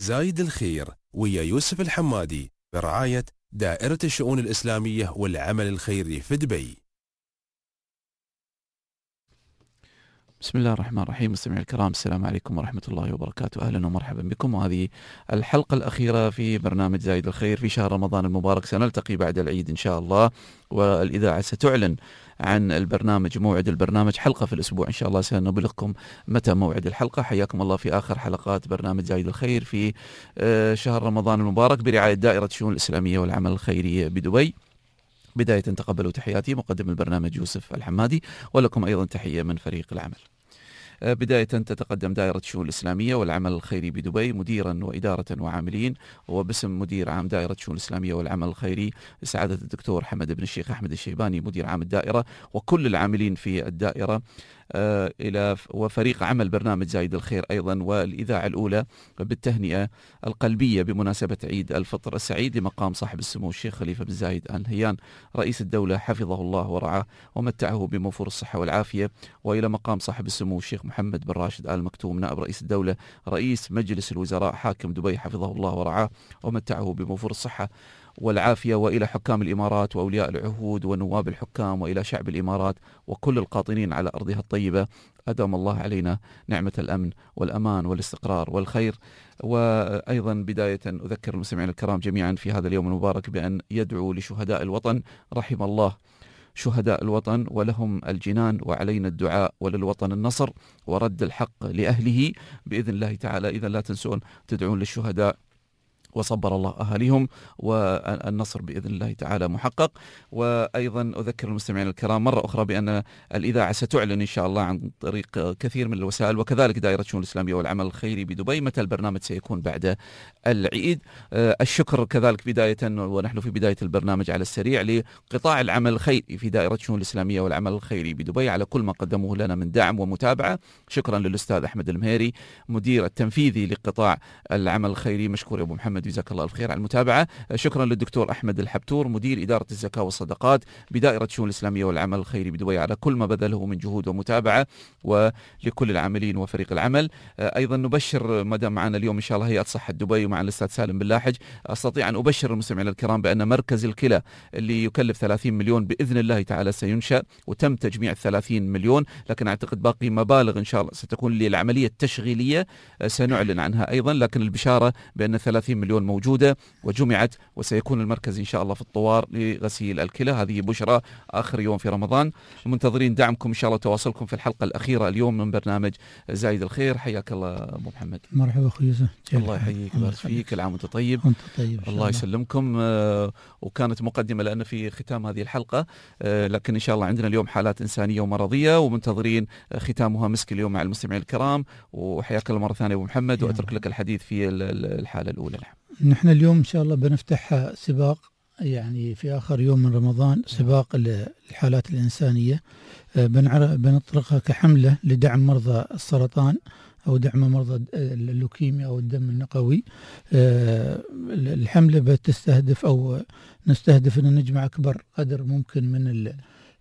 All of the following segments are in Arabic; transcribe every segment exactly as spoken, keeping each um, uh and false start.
زايد الخير ويا يوسف الحمادي برعاية دائرة الشؤون الإسلامية والعمل الخيري في دبي. بسم الله الرحمن الرحيم. مستمعي الكرام، السلام عليكم ورحمة الله وبركاته. أهلا ومرحبا بكم، وهذه الحلقة الأخيرة في برنامج زايد الخير في شهر رمضان المبارك. سنلتقي بعد العيد إن شاء الله، والإذاعة ستعلن عن البرنامج، موعد البرنامج، حلقة في الأسبوع إن شاء الله سنبلغكم متى موعد الحلقة. حياكم الله في آخر حلقات برنامج زايد الخير في شهر رمضان المبارك برعاية دائرة الشؤون الإسلامية والعمل الخيري بدبي. بداية تقبلوا تحياتي مقدم البرنامج يوسف الحمادي، ولكم أيضا تحية من فريق العمل. بداية تتقدم دائرة الشؤون الإسلامية والعمل الخيري بدبي مديرا وإدارة وعاملين، وباسم مدير عام دائرة الشؤون الإسلامية والعمل الخيري سعادة الدكتور حمد بن الشيخ أحمد الشيباني مدير عام الدائرة، وكل العاملين في الدائرة آه إلى وفريق عمل برنامج زايد الخير أيضا، والإذاعة الأولى بالتهنئة القلبية بمناسبة عيد الفطر السعيد لمقام صاحب السمو الشيخ خليفة بن زايد آل نهيان رئيس الدولة حفظه الله ورعاه ومتعه بموفور الصحة والعافية، وإلى مقام صاحب السمو الشيخ محمد بن راشد آل مكتوم نائب رئيس الدولة رئيس مجلس الوزراء حاكم دبي حفظه الله ورعاه ومتعه بموفور الصحة والعافية، وإلى حكام الإمارات وأولياء العهود ونواب الحكام، وإلى شعب الإمارات وكل القاطنين على أرضها الطيبة. أدام الله علينا نعمة الأمن والأمان والاستقرار والخير. وأيضا بداية أذكر المستمعين الكرام جميعا في هذا اليوم المبارك بأن يدعو لشهداء الوطن، رحم الله شهداء الوطن ولهم الجنان، وعلينا الدعاء وللوطن النصر ورد الحق لأهله بإذن الله تعالى. إذا لا تنسون تدعون للشهداء وصبر الله أهاليهم، والنصر بإذن الله تعالى محقق. وأيضا أذكر المستمعين الكرام مرة أخرى بأن الإذاعة ستعلن إن شاء الله عن طريق كثير من الوسائل، وكذلك دائرة الشؤون الإسلامية والعمل الخيري بدبي، متى البرنامج سيكون بعد العيد. الشكر كذلك بداية ونحن في بداية البرنامج على السريع لقطاع العمل الخيري في دائرة الشؤون الإسلامية والعمل الخيري بدبي على كل ما قدموه لنا من دعم ومتابعة. شكرا للأستاذ أحمد المهيري مدير التنفيذي لقطاع العمل الخيري، مشكور يا أبو محمد جزاك الله الخير على المتابعة. شكرا للدكتور أحمد الحبتور مدير إدارة الزكاة والصدقات بدائرة الشؤون الإسلامية والعمل الخيري بدبي على كل ما بذله من جهود ومتابعة، ولكل العاملين وفريق العمل. أيضا نبشر مدام معنا اليوم إن شاء الله هيئة صحة دبي ومع الأستاذ سالم بن لاحج، أستطيع أن أبشر المستمعين الكرام بأن مركز الكلى اللي يكلف ثلاثين مليون بإذن الله تعالى سينشأ، وتم تجميع ثلاثين مليون، لكن أعتقد باقي مبالغ إن شاء الله ستكون للعملية التشغيلية سنعلن عنها أيضا، لكن البشارة بأن ثلاثين مليون موجودة وجمعت، وسيكون المركز إن شاء الله في الطوار لغسيل الكلى. هذه بشرى آخر يوم في رمضان. منتظرين دعمكم إن شاء الله وتواصلكم في الحلقة الأخيرة اليوم من برنامج زايد الخير. حياك الله أبو محمد. مرحبا أخوي يوسف. الله يحييك ويبارك فيك. العام وأنت طيب. وأنت طيب. الله يسلمكم. وكانت مقدمة لأن في ختام هذه الحلقة، لكن إن شاء الله عندنا اليوم حالات إنسانية ومرضية ومنتظرين ختامها مسك اليوم مع المستمعين الكرام. وحياك الله مرة ثانية أبو محمد، وأترك لك الحديث في الحالة الأولى. نحن اليوم إن شاء الله بنفتح سباق، يعني في آخر يوم من رمضان، سباق الحالات الإنسانية بنطلقها كحملة لدعم مرضى السرطان أو دعم مرضى اللوكيميا أو الدم النقوي. الحملة بتستهدف أو نستهدف أن نجمع أكبر قدر ممكن من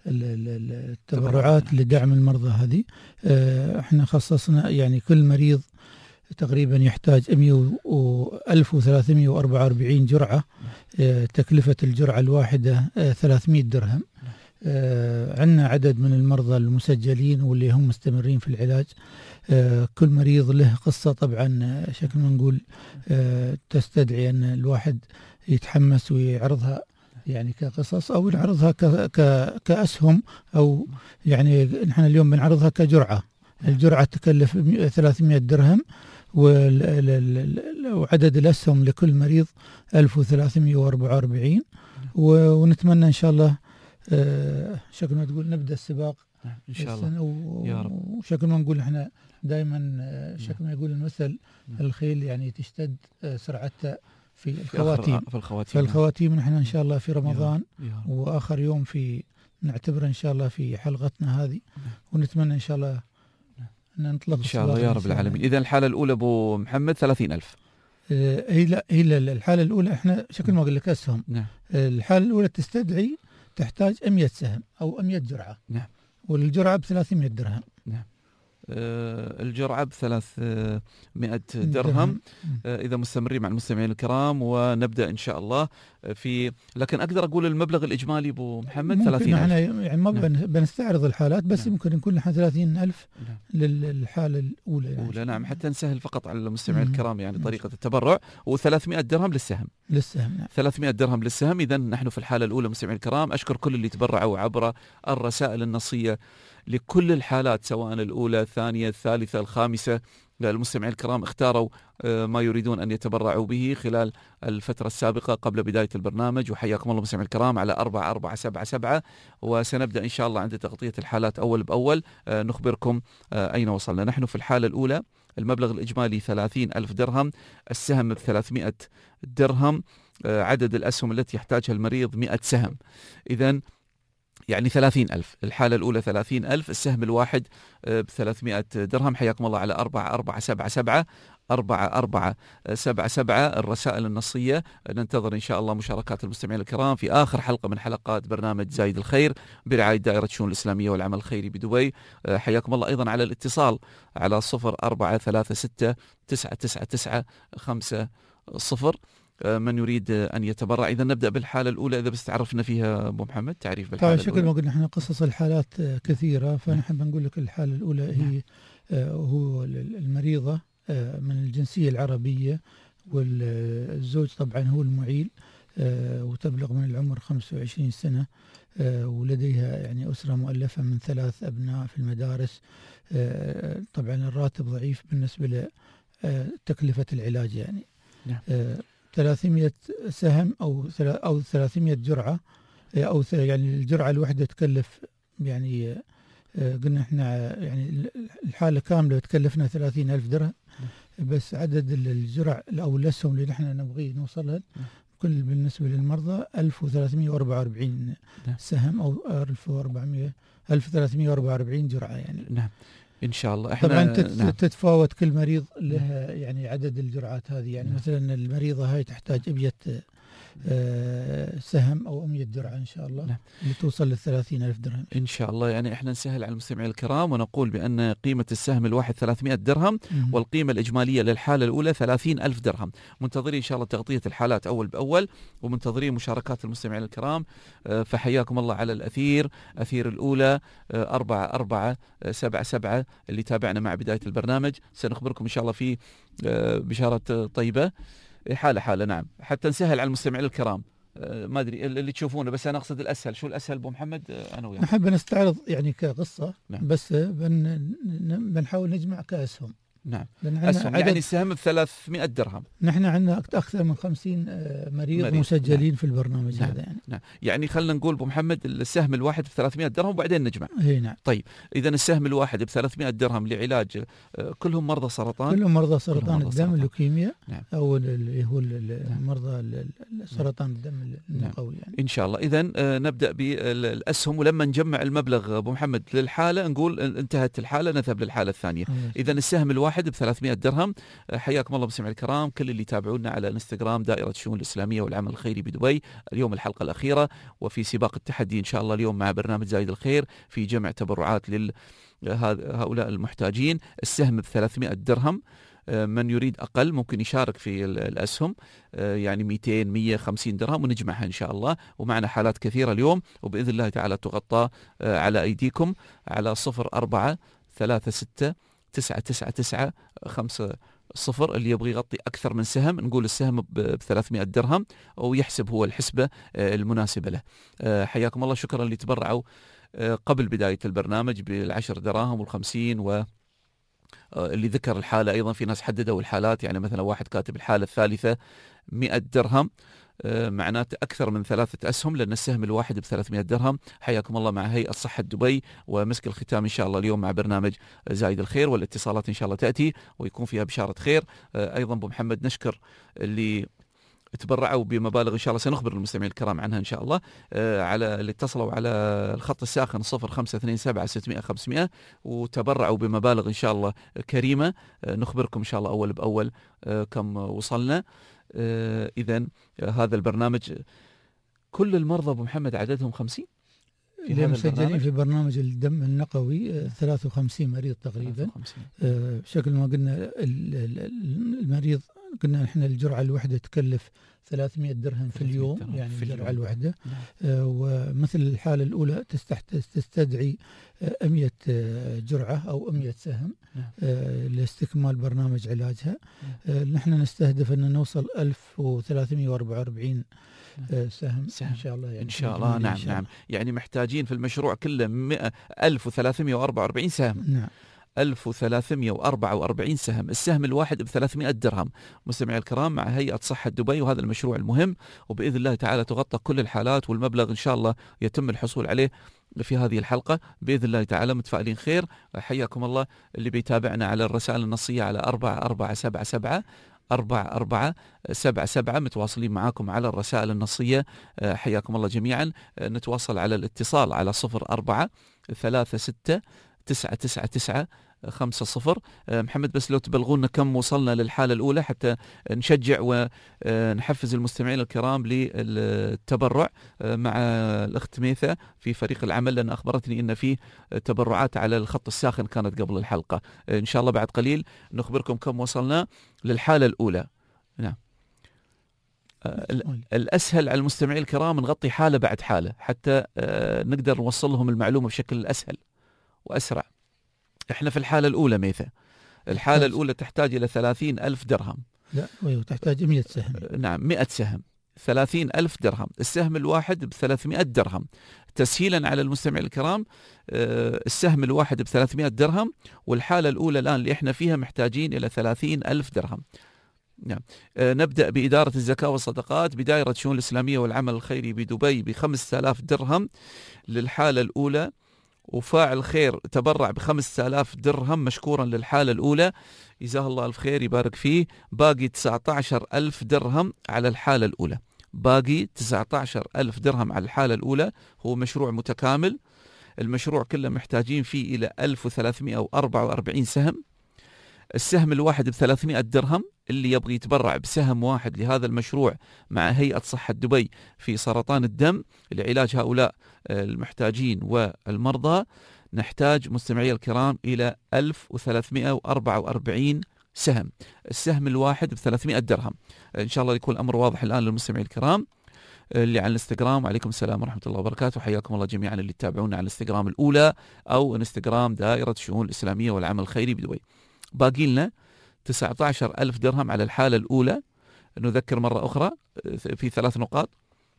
التبرعات لدعم المرضى هذه. احنا خصصنا يعني كل مريض تقريبا يحتاج ألف وثلاثمئة وأربعة وأربعين جرعة، تكلفة الجرعة الواحدة ثلاثمئة درهم. عندنا عدد من المرضى المسجلين واللي هم مستمرين في العلاج. كل مريض له قصة طبعا، شكل ما نقول تستدعي أن الواحد يتحمس ويعرضها يعني كقصص أو يعرضها كأسهم، أو يعني نحن اليوم بنعرضها كجرعة. الجرعة تكلف ثلاثمئة درهم، وعدد الأسهم لكل مريض ألف وثلاثمئة وأربعة وأربعين. ونتمنى إن شاء الله شكل ما تقول نبدأ السباق إن شاء الله يا رب. وشكل ما نقول إحنا دائما شكل ما يقول المثل الخيل يعني تشتد سرعتها في الخواتيم. في الخواتيم, في الخواتيم نحن إن شاء الله في رمضان وآخر يوم في نعتبر إن شاء الله في حلقتنا هذه، ونتمنى إن شاء الله نطلق إن شاء الله يا رب العالمين. إذا الحالة الأولى أبو محمد ثلاثين ألف. هي لا هي الحالة الأولى إحنا شكل ما أقول لك أسهم. نعم. الحالة الأولى تستدعي تحتاج مئة سهم أو مئة جرعة. نعم. والجرعة بثلاثمئة درهم. نعم. الجرعة بثلاثمائة درهم إذا مستمرين مع المستمعين الكرام، ونبدأ إن شاء الله في، لكن أقدر أقول المبلغ الإجمالي أبو محمد ثلاثين ألف. يعني ما نعم. بنستعرض الحالات بس نعم. ممكن نكون نحن ثلاثين ألف نعم. للحالة الأولى يعني. أولى نعم، حتى نسهل فقط على المستمعين الكرام يعني طريقة التبرع. وثلاثمائة درهم للسهم للسهم نعم. ثلاثمائة درهم للسهم. إذا نحن في الحالة الأولى مستمعين الكرام. أشكر كل اللي تبرعوا عبر الرسائل النصية لكل الحالات، سواء الأولى الثانية الثالثة الخامسة. المستمعين الكرام اختاروا ما يريدون أن يتبرعوا به خلال الفترة السابقة قبل بداية البرنامج، وحياكم الله مستمعين الكرام على أربعة أربعة سبعة سبعة. وسنبدأ إن شاء الله عند تغطية الحالات أول بأول نخبركم أين وصلنا. نحن في الحالة الأولى المبلغ الإجمالي ثلاثين ألف درهم، السهم بثلاثمائة درهم، عدد الأسهم التي يحتاجها المريض مئة سهم. إذن يعني ثلاثين ألف. الحالة الأولى ثلاثين ألف، السهم الواحد بثلاثمائة درهم. حياكم الله على أربعة أربعة سبعة سبعة أربعة أربعة سبعة سبعة. الرسائل النصية. ننتظر إن شاء الله مشاركات المستمعين الكرام في آخر حلقة من حلقات برنامج زايد الخير برعاية دائرة الشؤون الإسلامية والعمل الخيري بدبي. حياكم الله أيضا على الاتصال على صفر أربعة ثلاثة ستة تسعة تسعة تسعة خمسة صفر من يريد أن يتبرع. إذا نبدأ بالحالة الأولى، إذا بس تعرفنا فيها أبو محمد تعريف بالحالة الأولى. شكرا. ما قلنا احنا قصص الحالات كثيرة، فنحن بنقول لك الحالة الأولى هي هو المريضة من الجنسية العربية، والزوج طبعا هو المعيل، وتبلغ من العمر خمسة وعشرين سنة، ولديها يعني أسرة مؤلفة من ثلاث أبناء في المدارس. طبعا الراتب ضعيف بالنسبة لتكلفة العلاج يعني. ثلاثمائة سهم أو أو ثلاثمائة جرعة، أو يعني الجرعة الواحدة تكلف يعني قلنا احنا يعني الحالة كاملة تكلفنا ثلاثين ألف درهم، بس عدد الجرع أو الأسهم اللي نحن نبغي نوصلها كل بالنسبة للمرضى ألف وثلاثمائة وأربعة وأربعين سهم أو ألف وأربعمائة ألف وثلاثمائة وأربعة وأربعين جرعة يعني. نعم إن شاء الله. احنا طبعا نعم. تتفاوت كل مريض له يعني عدد الجرعات هذه يعني. نعم. مثلا المريضة هاي تحتاج مئة آه سهم أو مئة جرعة إن شاء الله. نعم. لتوصل للثلاثين ألف درهم إن شاء الله. يعني إحنا نسهل على المستمعين الكرام ونقول بأن قيمة السهم الواحد ثلاثمائة درهم، م- والقيمة الإجمالية للحالة الأولى ثلاثين ألف درهم. منتظرين إن شاء الله تغطية الحالات أول بأول، ومنتظرين مشاركات المستمعين الكرام. آه فحياكم الله على الأثير أثير الأولى آه أربعة أربعة سبعة سبعة اللي تابعنا مع بداية البرنامج. سنخبركم إن شاء الله في آه بشارة طيبة حالة حالة. نعم حتى نسهل على المستمعين الكرام. أه ما أدري اللي تشوفونه، بس أنا أقصد الأسهل. شو الأسهل أبو محمد؟ أه أنا وياك نحب نستعرض يعني كقصة. نعم. بس بن بنحاول نجمع كأسهم. نعم أسهم يعني السهم بثلاثمائة درهم. نحن عندنا أكثر من خمسين مريض, مريض. مسجلين. نعم. في البرنامج. نعم. هذا يعني. نعم. يعني خلنا نقول أبو محمد السهم الواحد بثلاثمائة درهم وبعدين نجمع. هي نعم. طيب إذا السهم الواحد بثلاثمائة درهم لعلاج كلهم مرضى سرطان. كلهم مرضى سرطان الدم اللوكيميا. نعم. أو اللي هو المرضى سرطان الدم القوي يعني. إن شاء الله. إذا نبدأ بالأسهم، ولما نجمع المبلغ أبو محمد للحالة نقول انتهت الحالة نذهب للحالة الثانية. إذا السهم الواحد واحد بثلاثمائة درهم. حياكم الله مستمعي الكرام كل اللي يتابعونا على الانستغرام دائرة الشؤون الإسلامية والعمل الخيري بدبي. اليوم الحلقة الأخيرة وفي سباق التحدي إن شاء الله اليوم مع برنامج زايد الخير في جمع تبرعات لهؤلاء المحتاجين. السهم بثلاثمائة درهم. من يريد أقل ممكن يشارك في الأسهم يعني مئتين مئة وخمسين درهم ونجمعها إن شاء الله. ومعنا حالات كثيرة اليوم وبإذن الله تعالى تغطى على أيديكم على صفر أربعة ثلاثة ستة تسعة تسعة تسعة خمسة صفر. اللي يبغي يغطي أكثر من سهم نقول السهم بثلاثمائة درهم ويحسب هو الحسبة المناسبة له. حياكم الله. شكرا اللي تبرعوا قبل بداية البرنامج بالعشر دراهم والخمسين و اللي ذكر الحالة. أيضا في ناس حددوا الحالات، يعني مثلا واحد كاتب الحالة الثالثة مئة درهم، معناته أكثر من ثلاثة أسهم لأن السهم الواحد بثلاثمائة درهم. حياكم الله مع هيئة صحة دبي ومسك الختام إن شاء الله اليوم مع برنامج زايد الخير، والاتصالات إن شاء الله تأتي ويكون فيها بشارة خير. أيضا أبو محمد نشكر اللي تبرعوا بمبالغ إن شاء الله سنخبر المستمعين الكرام عنها إن شاء الله، على اللي اتصلوا على الخط الساخن صفر خمسة اثنين سبعة ستمائة خمسمائة وتبرعوا بمبالغ إن شاء الله كريمة. نخبركم إن شاء الله أول بأول كم وصلنا. إذن هذا البرنامج كل المرضى أبو محمد عددهم خمسين. في اللي هذا مسجلين البرنامج؟ في برنامج الدم النقوي آه، ثلاثة وخمسين مريض تقريبا. ثلاثة وخمسين. آه، شكل ما قلنا ال- ال- المريض قلنا احنا الجرعة الواحدة تكلف ثلاثمئة درهم في ثلاثمئة اليوم، درهم يعني في الجرعة اليوم. الواحدة. نعم. آه، ومثل الحالة الأولى تستحت تستدعي آه، مئة آه، جرعة أو مئة سهم نعم. آه، لاستكمال برنامج علاجها. نعم. آه، نحن نستهدف أن نوصل ألف وثلاثمئة وأربعة وأربعين آه، سهم, سهم. إن شاء الله يعني إن شاء الله. إن نعم شاء نعم. يعني محتاجين في المشروع كله مئة ألف وثلاثمئة وأربعة وأربعين سهم. نعم. ألف وثلاثمئة وأربعة وأربعين سهم، السهم الواحد ب ثلاثمئة درهم. مستمعي الكرام، مع هيئة صحة دبي، وهذا المشروع المهم، وبإذن الله تعالى تغطى كل الحالات، والمبلغ إن شاء الله يتم الحصول عليه في هذه الحلقة بإذن الله تعالى. متفائلين خير. حياكم الله اللي بيتابعنا على الرسائل النصية على أربعة أربعة سبعة سبعة أربعة أربعة سبعة سبعة، متواصلين معاكم على الرسائل النصية. حياكم الله جميعا. نتواصل على الاتصال على صفر أربعة ثلاثة ستة تسعة تسعة تسعة خمسة صفر. محمد، بس لو تبلغونا كم وصلنا للحالة الأولى حتى نشجع ونحفز المستمعين الكرام للتبرع مع الأخت ميثة في فريق العمل، لأن أخبرتني أن فيه تبرعات على الخط الساخن كانت قبل الحلقة. إن شاء الله بعد قليل نخبركم كم وصلنا للحالة الأولى. نعم. الأسهل على المستمعين الكرام نغطي حالة بعد حالة حتى نقدر نوصل لهم المعلومة بشكل أسهل وأسرع. احنا في الحالة الأولى ميثة، الحالة الأولى تحتاج إلى ثلاثين ألف درهم. لا، تحتاج مئة سهم. نعم، مئة سهم، ثلاثين ألف درهم. السهم الواحد بثلاثمئة درهم. تسهيلا على المستمعين الكرام، السهم الواحد بثلاثمئة درهم، والحالة الأولى الآن اللي احنا فيها محتاجين إلى ثلاثين ألف درهم. نعم. نبدأ بإدارة الزكاة والصدقات بدائرة الشؤون الإسلامية والعمل الخيري بدبي بخمسة آلاف درهم للحالة الأولى، وفاعل خير تبرع بخمسة آلاف درهم مشكورا للحالة الأولى، جزاه الله ألف خير يبارك فيه. باقي تسعة عشر ألف درهم على الحالة الأولى، باقي تسعة عشر ألف درهم على الحالة الأولى. هو مشروع متكامل، المشروع كله محتاجين فيه إلى ألف وثلاثمئة وأربعة وأربعين سهم. السهم الواحد بثلاثمئة درهم، اللي يبغي يتبرع بسهم واحد لهذا المشروع مع هيئة صحة دبي في سرطان الدم لعلاج هؤلاء المحتاجين والمرضى، نحتاج مستمعي الكرام إلى ألف وثلاثمئة وأربعة وأربعين سهم. السهم الواحد بثلاثمئة درهم. إن شاء الله يكون الأمر واضح الآن للمستمعين الكرام اللي على الانستغرام. وعليكم السلام ورحمة الله وبركاته. حياكم الله جميعا اللي تتابعونا على الانستغرام الأولى أو انستغرام دائرة الشؤون الإسلامية والعمل الخيري بدبي. باقي لنا تسعة عشر ألف درهم على الحالة الأولى. نذكر مرة أخرى في ثلاث نقاط.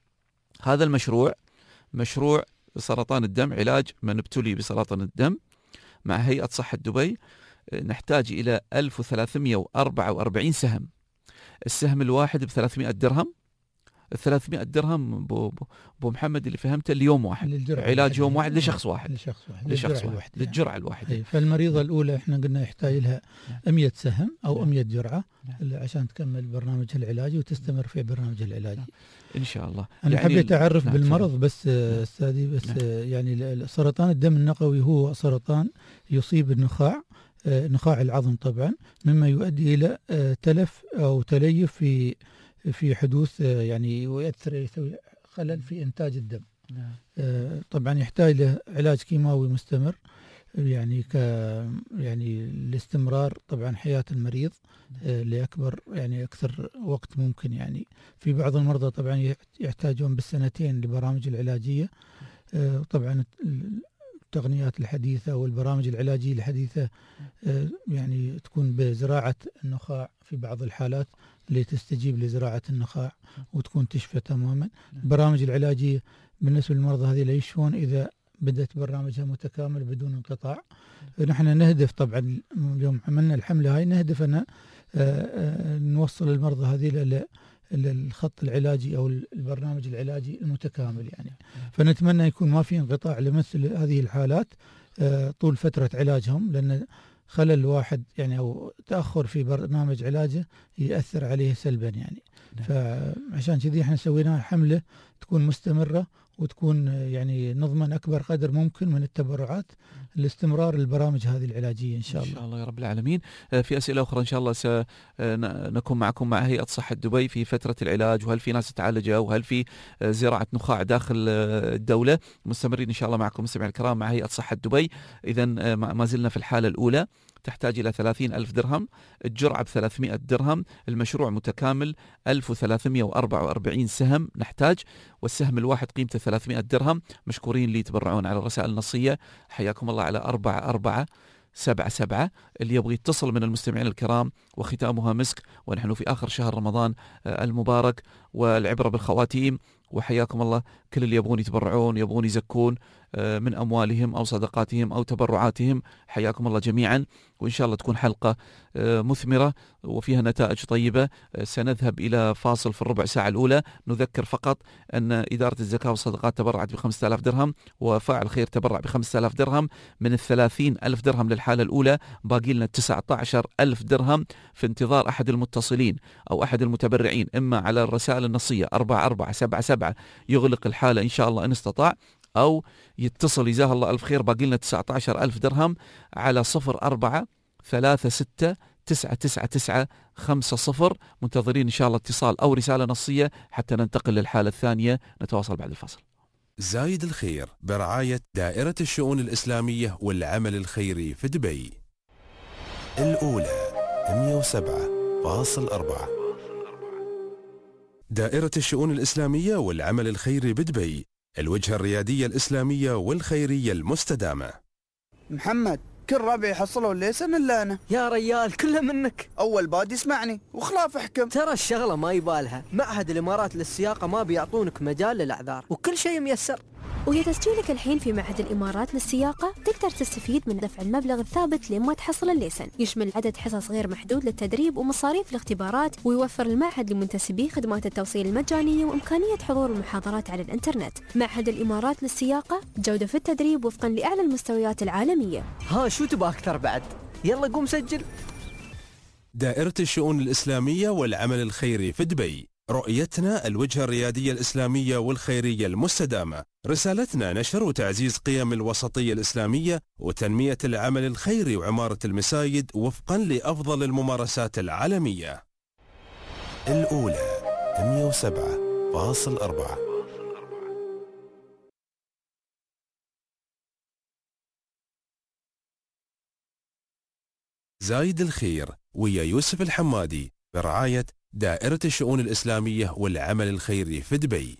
هذا المشروع مشروع سرطان الدم، علاج من ابتلي بسرطان الدم مع هيئة صحة دبي. نحتاج إلى ألف وثلاثمئة وأربعة وأربعين سهم. السهم الواحد بثلاثمئة درهم. الثلاثمئة درهم بو, بو محمد اللي فهمته اليوم واحد، علاج يوم واحد لشخص واحد لشخص واحد لشخص واحد للجرعة الواحدة. فالمريضة الأولى احنا قلنا يحتاج لها مئة سهم أو مئة جرعة عشان تكمل برنامجها العلاجي وتستمر في برنامجها العلاجي إن شاء الله. أنا يعني حبيت أعرف نعم بالمرض بس أستاذي بس نعم. يعني سرطان الدم النقوي هو سرطان يصيب النخاع، نخاع العظم طبعا، مما يؤدي إلى تلف أو تليف في في حدوث يعني ويأثر يسوي خلل في إنتاج الدم. نعم. طبعا يحتاج له علاج كيماوي مستمر يعني ك يعني لاستمرار طبعا حياة المريض لأكبر يعني أكثر وقت ممكن. يعني في بعض المرضى طبعا يحتاجون بالسنتين لبرامج العلاجية. طبعا التقنيات الحديثة والبرامج العلاجية الحديثة يعني تكون بزراعة النخاع في بعض الحالات اللي تستجيب لزراعة النخاع وتكون تشفى تماما. البرامج العلاجية بالنسبة للمرضى هذه لا يشفون إذا بدأت برنامجها متكامل بدون انقطاع. نحن نهدف طبعا اليوم عملنا الحملة هاي نهدف أن نوصل المرضى هذه للخط العلاجي أو البرنامج العلاجي المتكامل يعني. فنتمنى يكون ما في انقطاع لمثل هذه الحالات طول فترة علاجهم، لأن خلل واحد يعني أو تأخر في برنامج علاجه يأثر عليه سلبا يعني. فعشان كذي احنا سوينا حملة تكون مستمرة وتكون يعني نضمن أكبر قدر ممكن من التبرعات لاستمرار البرامج هذه العلاجية إن شاء الله. إن شاء الله يا رب العالمين. في أسئلة أخرى إن شاء الله سنكون معكم مع هيئة صحة دبي في فترة العلاج، وهل في ناس تعالجوا، وهل في زراعة نخاع داخل الدولة. مستمرين إن شاء الله معكم مستمعي الكرام مع هيئة صحة دبي. إذا ما زلنا في الحالة الأولى، تحتاج إلى ثلاثين ألف درهم، الجرعة بثلاثمائة درهم، المشروع متكامل ألف وثلاثمائة وأربعة وأربعين سهم نحتاج، والسهم الواحد قيمته ثلاثمائة درهم. مشكورين اللي يتبرعون على الرسائل النصية، حياكم الله، على أربعة أربعة سبعة سبعة. اللي يبغى يتصل من المستمعين الكرام وختامها مسك، ونحن في آخر شهر رمضان المبارك والعبرة بالخواتيم. وحياكم الله كل اللي يبغون يتبرعون، يبغون يزكون من أموالهم أو صدقاتهم أو تبرعاتهم، حياكم الله جميعا. وإن شاء الله تكون حلقة مثمرة وفيها نتائج طيبة. سنذهب إلى فاصل في الربع ساعة الأولى. نذكر فقط أن إدارة الزكاة والصدقات تبرعت بخمسة آلاف درهم، وفاعل خير تبرع بخمسة آلاف درهم. من الثلاثين ألف درهم للحالة الأولى باقي لنا تسعة عشر ألف درهم، في انتظار أحد المتصلين أو أحد المتبرعين، إما على الرسائل النصية أربعة أربعة سبعة سبعة يغلق الحالة إن شاء الله إن استطاع، أو يتصل جزاه الله ألف خير باقي لنا تسعة عشر ألف درهم على صفر أربعة ثلاثة ستة تسعة تسعة تسعة خمسة صفر. منتظرين إن شاء الله اتصال أو رسالة نصية حتى ننتقل للحالة الثانية. نتواصل بعد الفاصل. زايد الخير برعاية دائرة الشؤون الإسلامية والعمل الخيري في دبي. الأولى مئة وسبعة فاصلة أربعة. دائرة الشؤون الإسلامية والعمل الخيري بدبي، الوجهة الريادية الإسلامية والخيرية المستدامة. محمد كل ربعي حصلوا الليسن إلا أنا. يا ريال كله منك. أول باد يسمعني وخلاف احكم. ترى الشغلة ما يبالها، معهد الإمارات للسياقة ما بيعطونك مجال للأعذار وكل شيء ميسر. ويا تسجيلك الحين في معهد الإمارات للسياقة تقدر تستفيد من دفع المبلغ الثابت لما تحصل الليسن. يشمل عدد حصص غير محدود للتدريب ومصاريف الاختبارات، ويوفر المعهد لمنتسبيه خدمات التوصيل المجانية وإمكانية حضور المحاضرات على الإنترنت. معهد الإمارات للسياقة، جودة في التدريب وفقا لأعلى المستويات العالمية. ها شو تبغى أكثر بعد؟ يلا قوم سجل. دائرة الشؤون الإسلامية والعمل الخيري في دبي، رؤيتنا الوجهة الريادية الإسلامية والخيرية المستدامة. رسالتنا نشر وتعزيز قيم الوسطية الإسلامية وتنمية العمل الخيري وعمارة المساجد وفقا لأفضل الممارسات العالمية. الأولى مئة وسبعة فاصلة أربعة. زايد الخير ويا يوسف الحمادي برعاية دائرة الشؤون الإسلامية والعمل الخيري في دبي.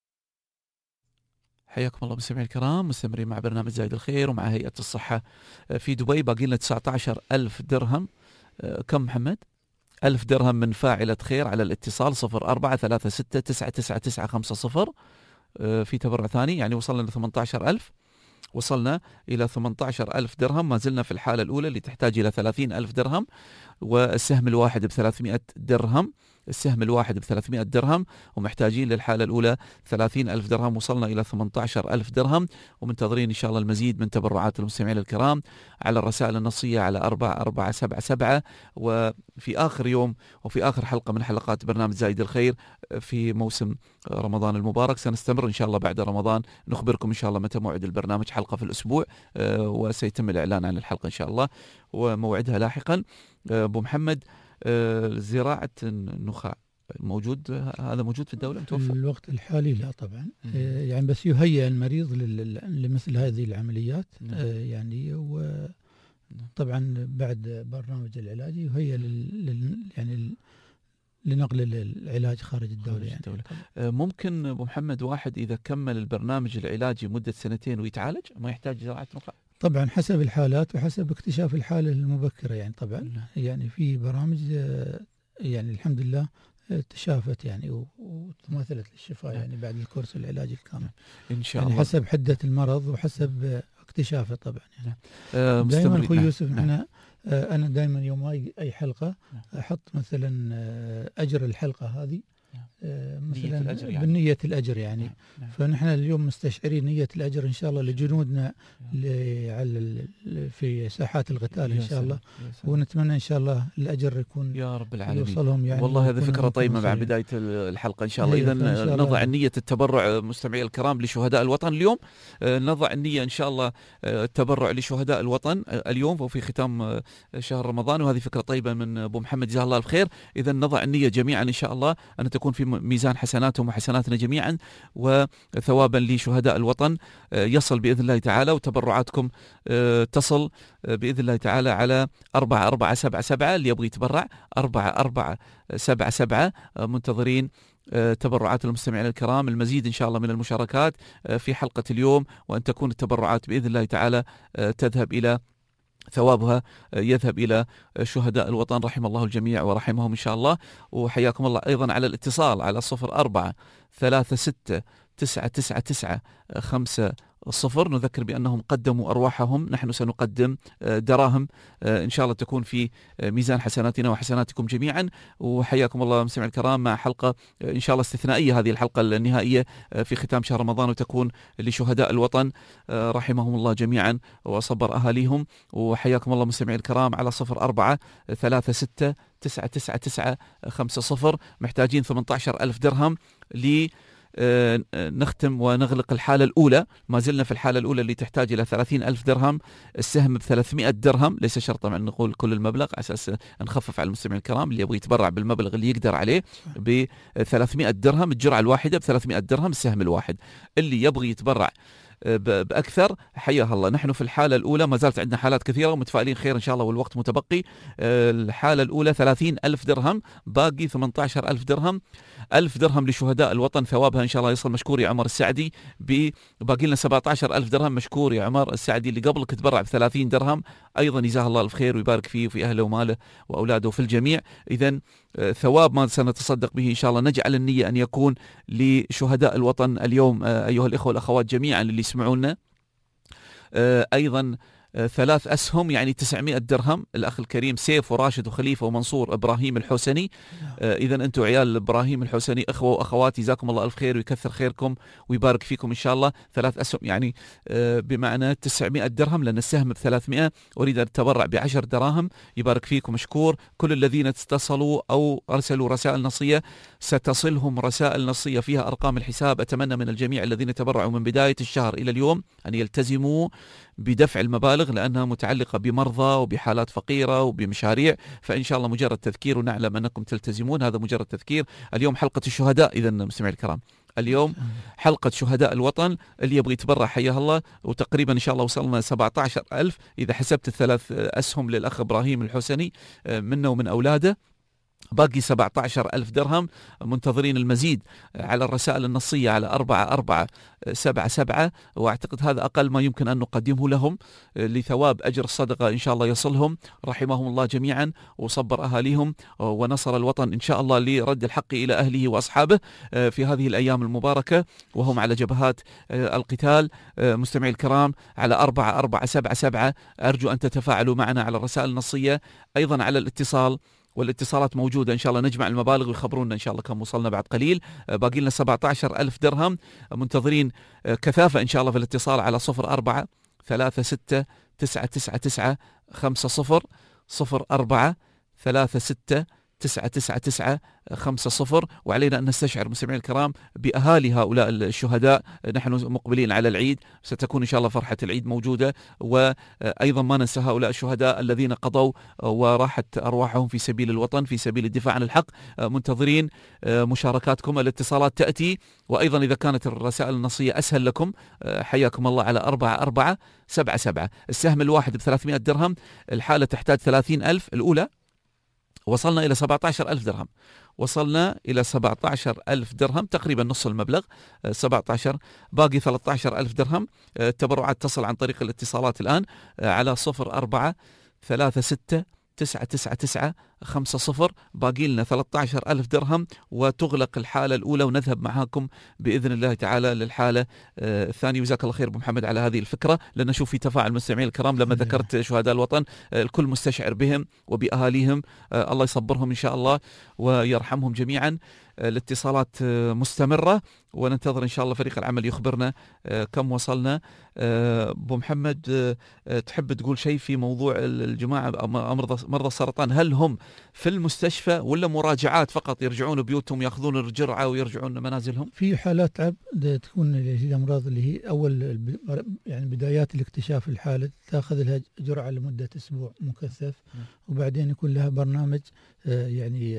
حياكم الله مستمعي الكرام، مستمرين مع برنامج زايد الخير ومع هيئة الصحة في دبي. باقي لنا تسعة عشر ألف درهم. كم محمد؟ ألف درهم من فاعلة خير على الاتصال صفر أربعة ثلاثة ستة تسعة تسعة تسعة خمسة صفر. في تبرع ثاني، يعني وصلنا ل ثمانية عشر ألف. وصلنا إلى ثمانية عشر ألف درهم. ما زلنا في الحالة الأولى اللي تحتاج إلى ثلاثين ألف درهم، والسهم الواحد بثلاثمائة درهم. السهم الواحد بثلاثمائة درهم، ومحتاجين للحالة الأولى ثلاثين ألف درهم. وصلنا إلى ثمانية عشر ألف درهم، ومنتظرين إن شاء الله المزيد من تبرعات المستمعين الكرام على الرسائل النصية على أربعة أربعة سبعة سبعة. وفي آخر يوم وفي آخر حلقة من حلقات برنامج زايد الخير في موسم رمضان المبارك، سنستمر إن شاء الله بعد رمضان. نخبركم إن شاء الله متى موعد البرنامج، حلقة في الأسبوع، وسيتم الإعلان عن الحلقة إن شاء الله وموعدها لاحقا. أبو محمد، زراعة النخاع موجود، هذا موجود في الدولة متوفر؟ في الوقت الحالي لا طبعا. مم. يعني بس يهيئ المريض لمثل هذه العمليات. مم. يعني وطبعا بعد برنامج العلاج يهيئ لل يعني لنقل العلاج خارج الدولة. خارج يعني الدولة. ممكن أبو محمد واحد إذا كمل البرنامج العلاجي مدة سنتين ويتعالج ما يحتاج زراعة نخاع؟ طبعا حسب الحالات وحسب اكتشاف الحالة المبكرة يعني. طبعا لا. يعني في برامج يعني الحمد لله تشافت يعني وتماثلت للشفاء. لا. يعني بعد الكورس العلاجي الكامل إن شاء يعني الله، حسب حدة المرض وحسب اكتشافه طبعا يعني. آه دائما أخوي يوسف نعم. أنا آه أنا دائما يوم أي حلقة أحط مثلا أجر الحلقة هذه مثلا الأجر يعني. بالنية الأجر يعني. نعم. نعم. فنحن اليوم مستشعرين نية الأجر إن شاء الله لجنودنا على في ساحات القتال إن شاء الله، ونتمنى إن شاء الله الأجر يكون يا رب العالمين يوصلهم يعني. والله هذه فكرة طيبة مع بداية الحلقة إن شاء الله. إذا نضع النية التبرع مستمعي الكرام لشهداء الوطن اليوم، نضع النية إن شاء الله التبرع لشهداء الوطن اليوم وفي ختام شهر رمضان، وهذه فكرة طيبة من أبو محمد جزاه الله الخير. إذا نضع النية جميعا إن شاء الله أن تكون في ميزان حسناتهم وحسناتنا جميعا، وثوابا لشهداء الوطن يصل بإذن الله تعالى، وتبرعاتكم تصل بإذن الله تعالى على أربعة أربعة سبعة سبعة. اللي يبغى يتبرع أربعة أربعة سبعة سبعة. منتظرين تبرعات المستمعين الكرام، المزيد إن شاء الله من المشاركات في حلقة اليوم، وأن تكون التبرعات بإذن الله تعالى تذهب إلى ثوابها يذهب إلى شهداء الوطن رحم الله الجميع ورحمهم إن شاء الله. وحياكم الله أيضا على الاتصال على صفر أربعة ثلاثة ستة تسعة تسعة تسعة خمسة صفر. نذكر بأنهم قدموا أرواحهم، نحن سنقدم دراهم إن شاء الله تكون في ميزان حسناتنا وحسناتكم جميعا. وحياكم الله مستمعي الكرام مع حلقة إن شاء الله استثنائية، هذه الحلقة النهائية في ختام شهر رمضان، وتكون لشهداء الوطن رحمهم الله جميعا وصبر أهاليهم. وحياكم الله مستمعي الكرام على صفر أربعة ثلاثة ستة تسعة تسعة تسعة خمسة صفر. محتاجين ثمانية عشر ألف درهم ل نختم ونغلق الحالة الأولى. ما زلنا في الحالة الأولى اللي تحتاج إلى ثلاثين ألف درهم، السهم بثلاثمائة درهم، ليس شرطا أن نقول كل المبلغ على أساس نخفف على المستمعين الكرام اللي يبغى يتبرع بالمبلغ اللي يقدر عليه ب ثلاثمائة درهم. الجرعة الواحدة ب ثلاثمائة درهم، السهم الواحد. اللي يبغى يتبرع بأكثر حياها الله. نحن في الحالة الأولى ما زالت عندنا حالات كثيرة ومتفائلين خير إن شاء الله والوقت متبقي. الحالة الأولى ثلاثين ألف درهم، باقي ثمانية عشر ألف درهم. ألف درهم لشهداء الوطن ثوابها إن شاء الله يصل. مشكور يا عمر السعدي. باقي لنا سبعة عشر ألف درهم. مشكور يا عمر السعدي اللي قبلك تبرع بثلاثين درهم، أيضا جزاه الله الخير ويبارك فيه وفي أهله وماله وأولاده وفي الجميع. إذن ثواب ما سنتصدق به إن شاء الله نجعل النية أن يكون لشهداء الوطن اليوم أيها الإخوة والأخوات جميعا اللي يسمعونا. أيضا ثلاث أسهم يعني تسعمائة درهم. الأخ الكريم سيف وراشد وخليفة ومنصور إبراهيم الحسني. إذا أنتم عيال إبراهيم الحسني أخوة وأخوات، جزاكم الله ألف خير ويكثر خيركم ويبارك فيكم إن شاء الله. ثلاث أسهم يعني بمعنى تسعمائة درهم، لأن السهم بثلاثمائة. أريد أن أتبرع بعشر دراهم، يبارك فيكم مشكور. كل الذين اتصلوا أو أرسلوا رسائل نصية ستصلهم رسائل نصية فيها أرقام الحساب. أتمنى من الجميع الذين تبرعوا من بداية الشهر إلى اليوم أن يلتزموا بدفع المبالغ، لأنها متعلقة بمرضى وبحالات فقيرة وبمشاريع. فإن شاء الله مجرد تذكير، ونعلم أنكم تلتزمون، هذا مجرد تذكير. اليوم حلقة الشهداء، إذا مستمعي الكرام اليوم حلقة شهداء الوطن. اللي يبغى يتبرع حياه الله. وتقريبا إن شاء الله وصلنا سبعة عشر ألف إذا حسبت الثلاث أسهم للأخ إبراهيم الحسني منه ومن أولاده. باقي سبعة عشر ألف درهم. منتظرين المزيد على الرسائل النصية على أربعة أربعة سبعة سبعة. وأعتقد هذا أقل ما يمكن أن نقدمه لهم لثواب أجر الصدقة إن شاء الله يصلهم رحمهم الله جميعا وصبر أهاليهم ونصر الوطن إن شاء الله لرد الحق إلى أهله وأصحابه في هذه الأيام المباركة وهم على جبهات القتال. مستمعي الكرام على أربعة أربعة سبعة سبعة. أرجو أن تتفاعلوا معنا على الرسائل النصية، أيضا على الاتصال، والاتصالات موجودة إن شاء الله. نجمع المبالغ ويخبرونا إن شاء الله كم وصلنا بعد قليل. باقي لنا سبعة عشر ألف درهم. منتظرين كثافة إن شاء الله في الاتصال على صفر أربعة ثلاثة ستة تسعة تسعة تسعة خمسة صفر. صفر أربعة ثلاثة ستة تسعة تسعة تسعة خمسة صفر. وعلينا أن نستشعر مستمعين الكرام بأهالي هؤلاء الشهداء. نحن مقبلين على العيد، ستكون إن شاء الله فرحة العيد موجودة. وأيضا ما ننسى هؤلاء الشهداء الذين قضوا وراحت أرواحهم في سبيل الوطن، في سبيل الدفاع عن الحق. منتظرين مشاركاتكم. الاتصالات تأتي، وأيضا إذا كانت الرسائل النصية أسهل لكم حياكم الله على أربعة أربعة سبعة سبعة. السهم الواحد بثلاثمائة درهم. الحالة تحتاج ثلاثين ألف. الأولى وصلنا إلى سبعة عشر ألف درهم. وصلنا إلى سبعة عشر ألف درهم، تقريبا نصف المبلغ سبعة عشر. باقي ثلاثة عشر ألف درهم. التبرعات تصل عن طريق الاتصالات الآن على صفر أربعة ثلاثة ستة تسعة تسعة تسعة خمسة صفر، باقي لنا ثلاثة عشر ألف درهم وتغلق الحالة الأولى ونذهب معاكم بإذن الله تعالى للحالة آه الثانية. وجزاك الله خير أبو محمد على هذه الفكرة، لأن شوف في تفاعل مستمعين الكرام لما ذكرت شهداء الوطن، آه الكل مستشعر بهم وبأهاليهم، آه الله يصبرهم إن شاء الله ويرحمهم جميعا. آه الاتصالات آه مستمرة وننتظر إن شاء الله فريق العمل يخبرنا آه كم وصلنا. آه أبو محمد آه تحب تقول شيء في موضوع الجماعة مرضى مرضى السرطان؟ هل هم في المستشفى ولا مراجعات فقط يرجعون بيوتهم ياخذون الجرعة ويرجعون منازلهم؟ في حالات عب تكون الأمراض اللي هي أول يعني بدايات الاكتشاف الحالة تأخذ لها جرعة لمدة أسبوع مكثف، وبعدين يكون لها برنامج يعني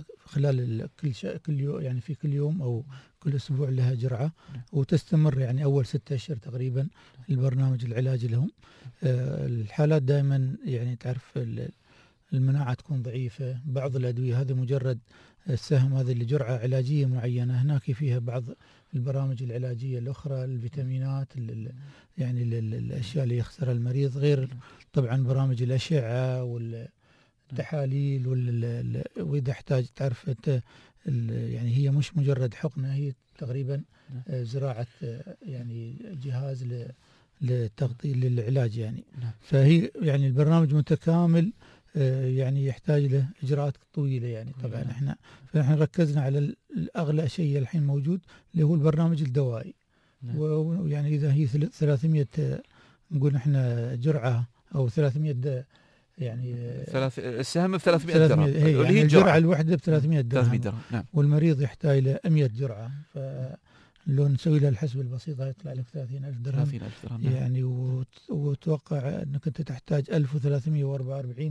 خلال كل كل يوم، يعني في كل يوم أو كل أسبوع لها جرعة، وتستمر يعني أول ستة أشهر تقريبا البرنامج العلاجي لهم. الحالات دائما يعني تعرف المناعة تكون ضعيفة، بعض الأدوية هذا مجرد السهم هذا لجرعة علاجية معينة، هناك فيها بعض البرامج العلاجية الأخرى، الفيتامينات يعني الأشياء اللي يخسرها المريض، غير طبعا برامج الأشعة والتحاليل، وإذا احتاج تعرف يعني هي مش مجرد حقنة، هي تقريبا زراعة يعني جهاز للتغطية للعلاج يعني. فهي يعني البرنامج متكامل يعني يحتاج له إجراءات طويلة يعني. طبعا احنا فاحنا ركزنا على الأغلى شيء الحين موجود اللي هو البرنامج الدوائي، ويعني إذا هي ثلاثمية نقول احنا جرعة أو ثلاثمية يعني ثلاث السهم ب ثلاثمية درهم، هي يعني هي الجرعة الواحدة ب ثلاثمية درهم, درهم. نعم. والمريض يحتاج له مئة جرعة، فلو نسوي له الحسبة البسيطة يطلع لك ثلاثين ألف درهم, ثلاثين ألف درهم نعم. يعني وتوقع أنك أنت تحتاج ألف وثلاثمية وأربعة وأربعين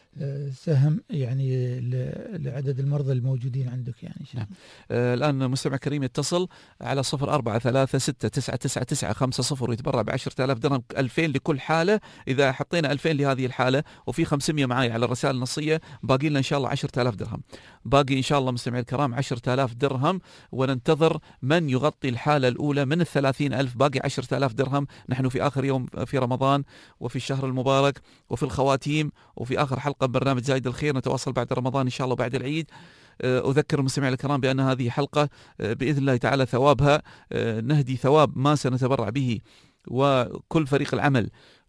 سهم يعني لعدد المرضى الموجودين عندك يعني. نعم. آه الآن مستمع كريم يتصل على صفر أربعة ثلاثة ستة تسعة تسعة تسعة خمسة صفر ويتبرع بعشرة آلاف درهم، ألفين لكل حالة. إذا حطينا ألفين لهذه الحالة وفي خمسمية معاي على الرسائل النصية، باقي لنا إن شاء الله عشرة آلاف درهم. باقي إن شاء الله مستمعي الكرام عشرة آلاف درهم، وننتظر من يغطي الحالة الأولى من الثلاثين ألف. باقي عشرة آلاف درهم. نحن في آخر يوم في رمضان وفي الشهر المبارك وفي الخواتيم وفي آخر حلقة برنامج زايد الخير، نتواصل بعد رمضان إن شاء الله بعد العيد. أذكر المستمعين الكرام بأن هذه حلقة بإذن الله تعالى ثوابها نهدي ثواب ما سنتبرع به، وكل فريق العمل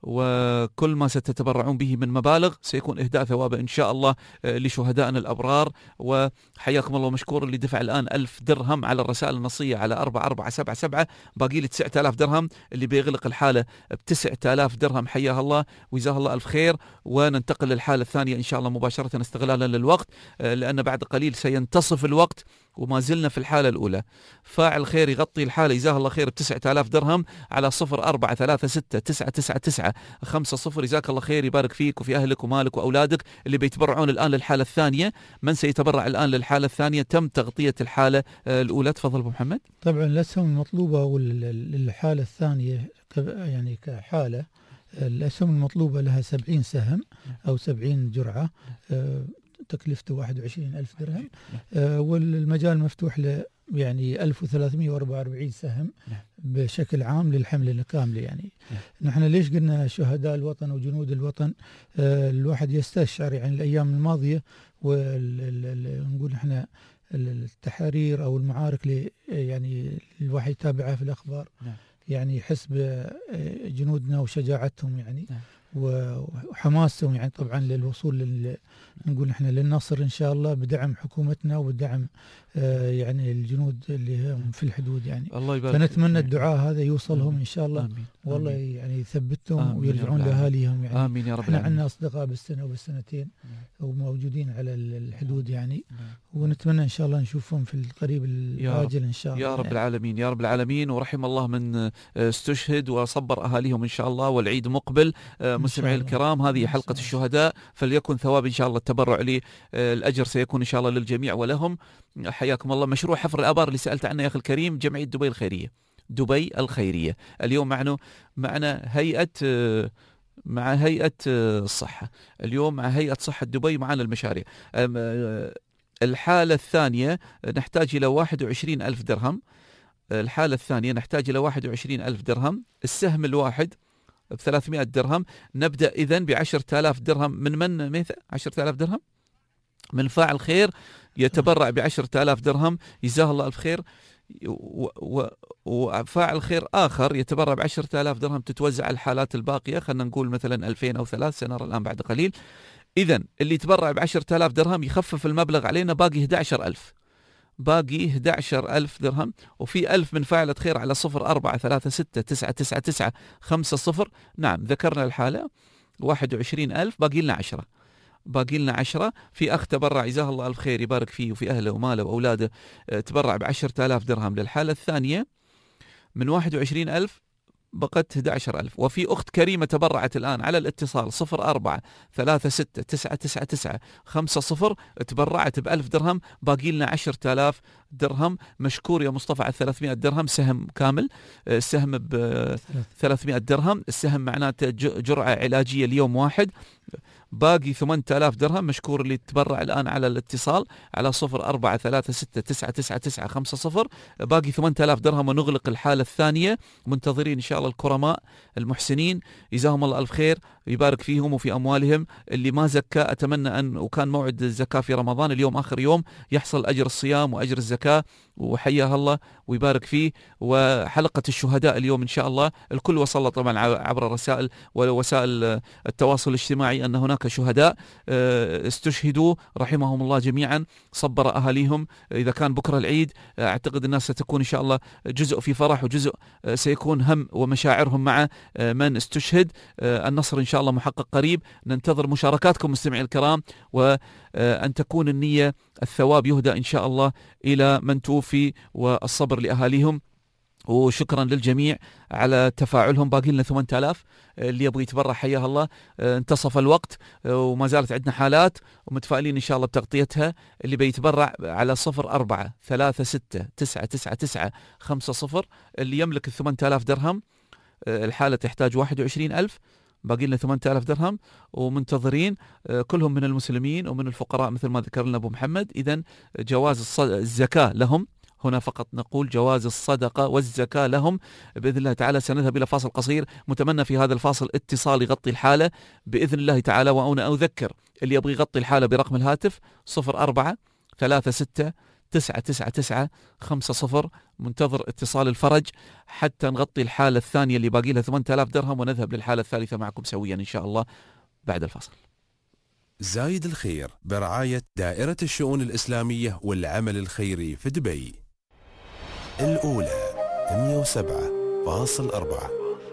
وكل ما ستتبرعون به من مبالغ سيكون إهداء ثوابه إن شاء الله لشهدائنا الأبرار. وحياكم الله مشكور اللي دفع الآن ألف درهم على الرسائل النصية على أربعة أربعة سبعة سبعة، باقي لي تسعة آلاف درهم. اللي بيغلق الحالة بتسعة آلاف درهم حياه الله وجزاه الله ألف خير. وننتقل للحالة الثانية إن شاء الله مباشرة استغلالا للوقت، لأن بعد قليل سينتصف الوقت وما زلنا في الحالة الأولى. فاعل خير يغطي الحالة جزاه الله خير بتسعة آلاف درهم على صفر أربعة ثلاثة ستة تسعة تسعة تسعة خمسة صفر. جزاك الله خير، يبارك فيك وفي أهلك ومالك وأولادك اللي بيتبرعون الآن للحالة الثانية. من سيتبرع الآن للحالة الثانية؟ تم تغطية الحالة الأولى. تفضل أبو محمد. طبعا الأسهم المطلوبة للحالة الثانية يعني كحالة، الأسهم المطلوبة لها سبعين سهم أو سبعين جرعة، تكلفته واحد وعشرين ألف درهم، آه والمجال مفتوح ل يعني ألف وثلاثمية وأربعة وأربعين سهم بشكل عام للحملة الكاملة يعني. نحن ليش قلنا شهداء الوطن وجنود الوطن؟ آه الواحد يستشعر يعني الأيام الماضية ونقول احنا التحارير أو المعارك اللي يعني الواحد يتابعها في الأخبار، يعني يحس بجنودنا وشجاعتهم يعني وحماسهم يعني طبعا للوصول لل... نقول احنا للنصر ان شاء الله بدعم حكومتنا وبدعم آه يعني الجنود اللي هم في الحدود يعني. الله يبارك. فنتمنى الدعاء هذا يوصلهم ان شاء الله. آمين. والله آمين. يعني يثبتهم ويرجعون لاهاليهم يعني. امين يا رب. احنا عندنا اصدقاء بالسنه وبالسنتين وموجودين على الحدود يعني، ونتمنى ان شاء الله نشوفهم في القريب العاجل ان شاء الله يا رب يعني. العالمين يا رب العالمين. ورحم الله من استشهد وصبر اهاليهم ان شاء الله، والعيد مقبل. مستمعي الكرام، هذه حلقة الشهداء، فليكن ثواب إن شاء الله التبرع لي، الأجر سيكون إن شاء الله للجميع ولهم. حياكم الله. مشروع حفر الآبار اللي سألت عنه يا أخي الكريم، جمعية دبي الخيرية. دبي الخيرية اليوم معنا معنا هيئة مع هيئة الصحة اليوم مع هيئة صحة دبي معنا المشاريع. الحالة الثانية نحتاج إلى واحد وعشرين ألف درهم. الحالة الثانية نحتاج إلى واحد وعشرين ألف درهم. السهم الواحد بثلاثمائة درهم. نبدأ إذن بعشرة آلاف درهم. من من ميث عشرة آلاف درهم من فاعل خير يتبرع بعشرة آلاف درهم جزاه الله ألف خير، وفاعل خير آخر يتبرع بعشرة آلاف درهم تتوزع على الحالات الباقية، خلنا نقول مثلا ألفين أو ثلاث، سنرى الآن بعد قليل. إذن اللي يتبرع بعشرة آلاف درهم يخفف المبلغ علينا، باقي أحد عشر ألف، باقي أحد عشر ألف درهم. وفي ألف من فاعلة خير على صفر أربعة ثلاثة ستة تسعة تسعة تسعة خمسة صفر. نعم ذكرنا الحالة واحد وعشرين ألف، باقي لنا عشرة، باقي لنا عشرة. في أخ تبرع جزاه الله ألف خير يبارك فيه وفي أهله وماله وأولاده، تبرع بعشرة آلاف درهم للحالة الثانية. من واحد وعشرين ألف بقت أحد عشر ألف. وفي أخت كريمة تبرعت الآن على الاتصال صفر أربعة ثلاثة ستة تسعة تسعة تسعة خمسة صفر، تبرعت بألف درهم، باقي لنا عشرة آلاف درهم. مشكور يا مصطفى على ثلاثمائة درهم، سهم كامل، السهم ب ثلاثمائة درهم، السهم معناته جرعة علاجية اليوم واحد. باقي ثمانية آلاف درهم، مشكور اللي تبرع الآن على الاتصال على صفر أربعة ثلاثة ستة تسعة تسعة تسعة خمسة صفر، باقي ثمانية آلاف درهم ونغلق الحالة الثانية. منتظرين إن شاء الله الكرماء المحسنين جزاهم الله ألف خير، يبارك فيهم وفي أموالهم. اللي ما زكى أتمنى أن، وكان موعد الزكاة في رمضان، اليوم آخر يوم، يحصل أجر الصيام وأجر الزكاة، وحياها الله ويبارك فيه. وحلقة الشهداء اليوم إن شاء الله، الكل وصل طبعا عبر رسائل ووسائل التواصل الاجتماعي أن هناك شهداء استشهدوا رحمهم الله جميعا، صبر أهاليهم. إذا كان بكرة العيد أعتقد الناس ستكون إن شاء الله جزء في فرح وجزء سيكون هم ومشاعرهم مع من استشهد. النصر إن شاء الله محقق قريب. ننتظر مشاركاتكم مستمعي الكرام، وأن تكون النية الثواب يهدى إن شاء الله إلى من توفي، والصبر لأهاليهم. وشكرا للجميع على تفاعلهم. باقي لنا ثمانية آلاف، اللي يبغى يتبرع حياه الله. انتصف الوقت وما زالت عندنا حالات ومتفائلين إن شاء الله بتغطيتها. اللي بيتبرع على صفر أربعة ثلاثة ستة تسعة تسعة تسعة خمسة صفر، اللي يملك ثمانية آلاف درهم. الحالة تحتاج واحد وعشرين ألف، باقي لنا ثمانية آلاف درهم، ومنتظرين كلهم من المسلمين ومن الفقراء مثل ما ذكر لنا أبو محمد. إذن جواز الزكاة لهم، هنا فقط نقول جواز الصدقة والزكاة لهم بإذن الله تعالى. سنذهب إلى فاصل قصير، متمنى في هذا الفاصل اتصال يغطي الحالة بإذن الله تعالى. وأنا أذكر اللي يبغي يغطي الحالة برقم الهاتف صفر أربعة ثلاثة ستة تسعة تسعة تسعة خمسة صفر. منتظر اتصال الفرج حتى نغطي الحالة الثانية اللي باقي لها ثمانية آلاف درهم، ونذهب للحالة الثالثة معكم سويا إن شاء الله بعد الفاصل. زايد الخير برعاية دائرة الشؤون الإسلامية والعمل الخيري في دبي. الأولى مئة وسبعة فاصل أربعة.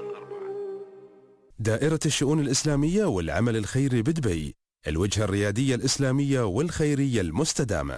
دائرة الشؤون الإسلامية والعمل الخيري بدبي، الوجهة الريادية الإسلامية والخيرية المستدامة.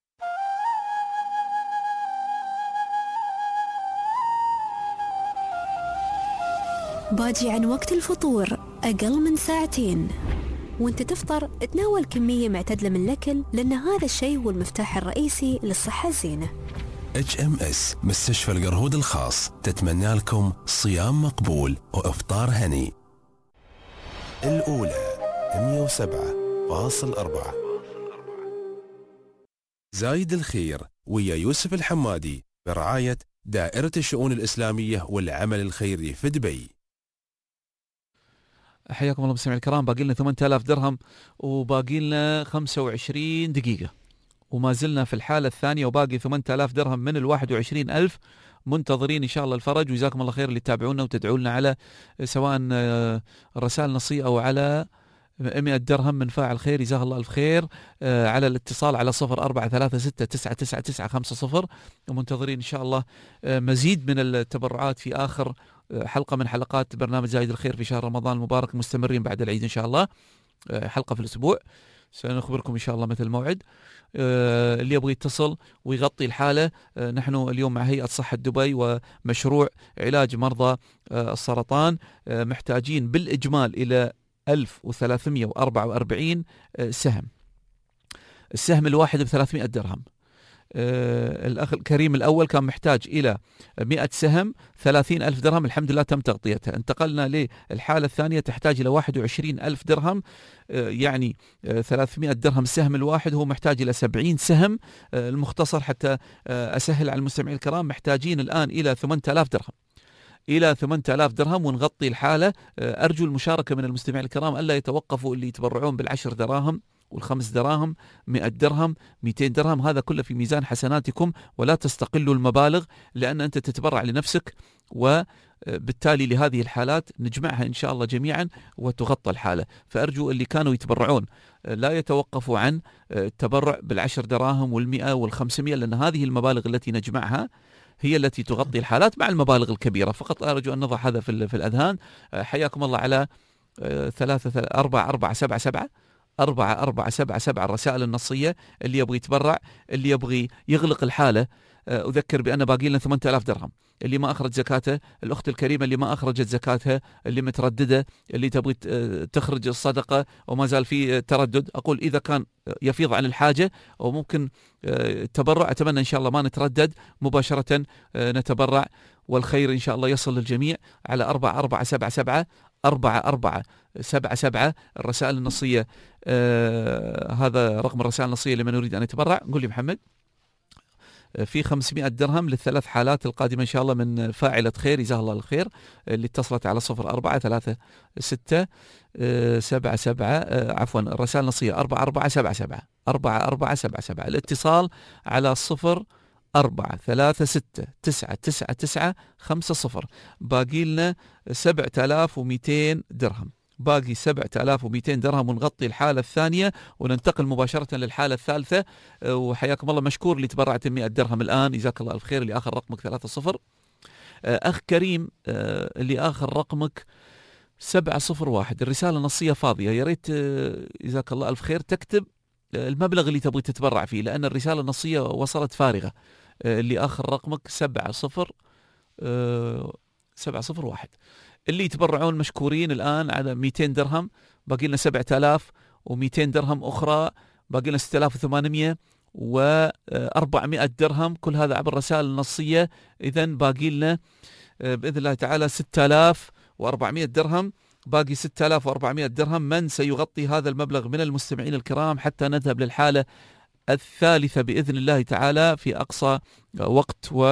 باجي عن وقت الفطور أقل من ساعتين، وانت تفطر تناول كمية معتدلة من الأكل، لأن هذا الشيء هو المفتاح الرئيسي للصحة الزينة. اتش ام اس مستشفى القرهود الخاص تتمنى لكم صيام مقبول وافطار هني. الاولى مئة وسبعة فاصل أربعة. زايد الخير ويا يوسف الحمادي برعاية دائرة الشؤون الإسلامية والعمل الخيري في دبي. حياكم الله مستمعي الكرام. باقي لنا ثمانية آلاف درهم وباقي لنا خمسة وعشرين دقيقة، وما زلنا في الحالة الثانية، وباقي ثمانية آلاف درهم من الواحد وعشرين ألف. منتظرين إن شاء الله الفرج، وجزاكم الله خير اللي تتابعونا وتدعونا على سواء رسائل نصية أو على مئة درهم من فاعل خير جزاه الله ألف خير على الاتصال على صفر أربعة ثلاثة ستة تسعة تسعة تسعة خمسة صفر. ومنتظرين إن شاء الله مزيد من التبرعات في آخر حلقة من حلقات برنامج زايد الخير في شهر رمضان المبارك، مستمرين بعد العيد إن شاء الله، حلقة في الأسبوع سنخبركم إن شاء الله مثل الموعد. اللي يبغى يتصل ويغطي الحالة، نحن اليوم مع هيئة صحة دبي ومشروع علاج مرضى السرطان محتاجين بالإجمال إلى ألف وثلاثمئة وأربعة وأربعين سهم، السهم الواحد بثلاثمئة درهم. آه الأخ الكريم الأول كان محتاج إلى مئة سهم ثلاثين ألف درهم، الحمد لله تم تغطيتها. انتقلنا للحالة الثانية تحتاج إلى واحد وعشرين ألف درهم، آه يعني آه ثلاثمئة درهم السهم الواحد، هو محتاج إلى سبعين سهم. آه المختصر حتى آه أسهل على المستمعين الكرام، محتاجين الآن إلى ثمانية آلاف درهم، إلى ثمانية آلاف درهم ونغطي الحالة. أرجو المشاركة من المستمعين الكرام، ألا يتوقفوا اللي يتبرعون بالعشر دراهم والخمس دراهم مئة درهم مئتين درهم، هذا كله في ميزان حسناتكم، ولا تستقلوا المبالغ لأن أنت تتبرع لنفسك، وبالتالي لهذه الحالات نجمعها إن شاء الله جميعا وتغطى الحالة. فأرجو اللي كانوا يتبرعون لا يتوقفوا عن التبرع بالعشر دراهم والمئة والخمسمائة، لأن هذه المبالغ التي نجمعها هي التي تغطي الحالات مع المبالغ الكبيرة. فقط أرجو أن نضع هذا في الأذهان. حياكم الله على ثلاثة أربعة أربعة سبعة سبعة أربعة أربعة سبعة سبعة الرسائل النصية. اللي يبغي يتبرع، اللي يبغي يغلق الحالة، أذكر بأن باقي لنا ثمانية آلاف درهم. اللي ما أخرج زكاته، الأخت الكريمة اللي ما أخرجت زكاتها، اللي مترددة، اللي تبغي تخرج الصدقة وما زال في تردد، أقول إذا كان يفيض عن الحاجة وممكن التبرع، أتمنى إن شاء الله ما نتردد، مباشرة نتبرع والخير إن شاء الله يصل للجميع على أربعة أربعة سبعة سبعة أربعة أربعة سبعة سبعة الرسائل النصية. آه هذا رقم الرسائل النصية لمن يريد أن يتبرع. قل لي محمد. في خمسمائة درهم للثلاث حالات القادمة إن شاء الله من فاعلة خير، جزاها الله الخير، اللي اتصلت على صفر أربعة ثلاثة ستة سبعة سبعة عفوا الرسائل النصية أربعة أربعة سبعة سبعة أربعة أربعة سبعة سبعة. الاتصال على صفر أربعة ثلاثة ستة تسعة تسعة تسعة خمسة صفر. باقي لنا سبعة آلاف ومئتين درهم، باقي سبعة آلاف ومئتين درهم ونغطي الحالة الثانية وننتقل مباشرة للحالة الثالثة. وحياكم الله مشكور اللي تبرعت مئة درهم الآن، جزاك الله الخير. اللي آخر رقمك ثلاثة صفر. أخ كريم اللي آخر رقمك سبعة صفر واحد، الرسالة النصية فاضية، يا ريت جزاك الله الف خير تكتب المبلغ اللي تبغي تتبرع فيه لأن الرسالة النصية وصلت فارغة. اللي آخر رقمك سبعة صفر سبعة صفر واحد. اللي يتبرعون مشكورين الآن على مئتين درهم، باقي لنا سبعة آلاف ومئتين درهم أخرى، باقي لنا ستة آلاف وثمانمائة وأربعمائة درهم، كل هذا عبر الرسائل النصية. إذن باقي لنا بإذن الله تعالى ستة آلاف وأربعمائة درهم، باقي ستة آلاف وأربعمائة درهم. من سيغطي هذا المبلغ من المستمعين الكرام حتى نذهب للحالة الثالثة بإذن الله تعالى في أقصى وقت و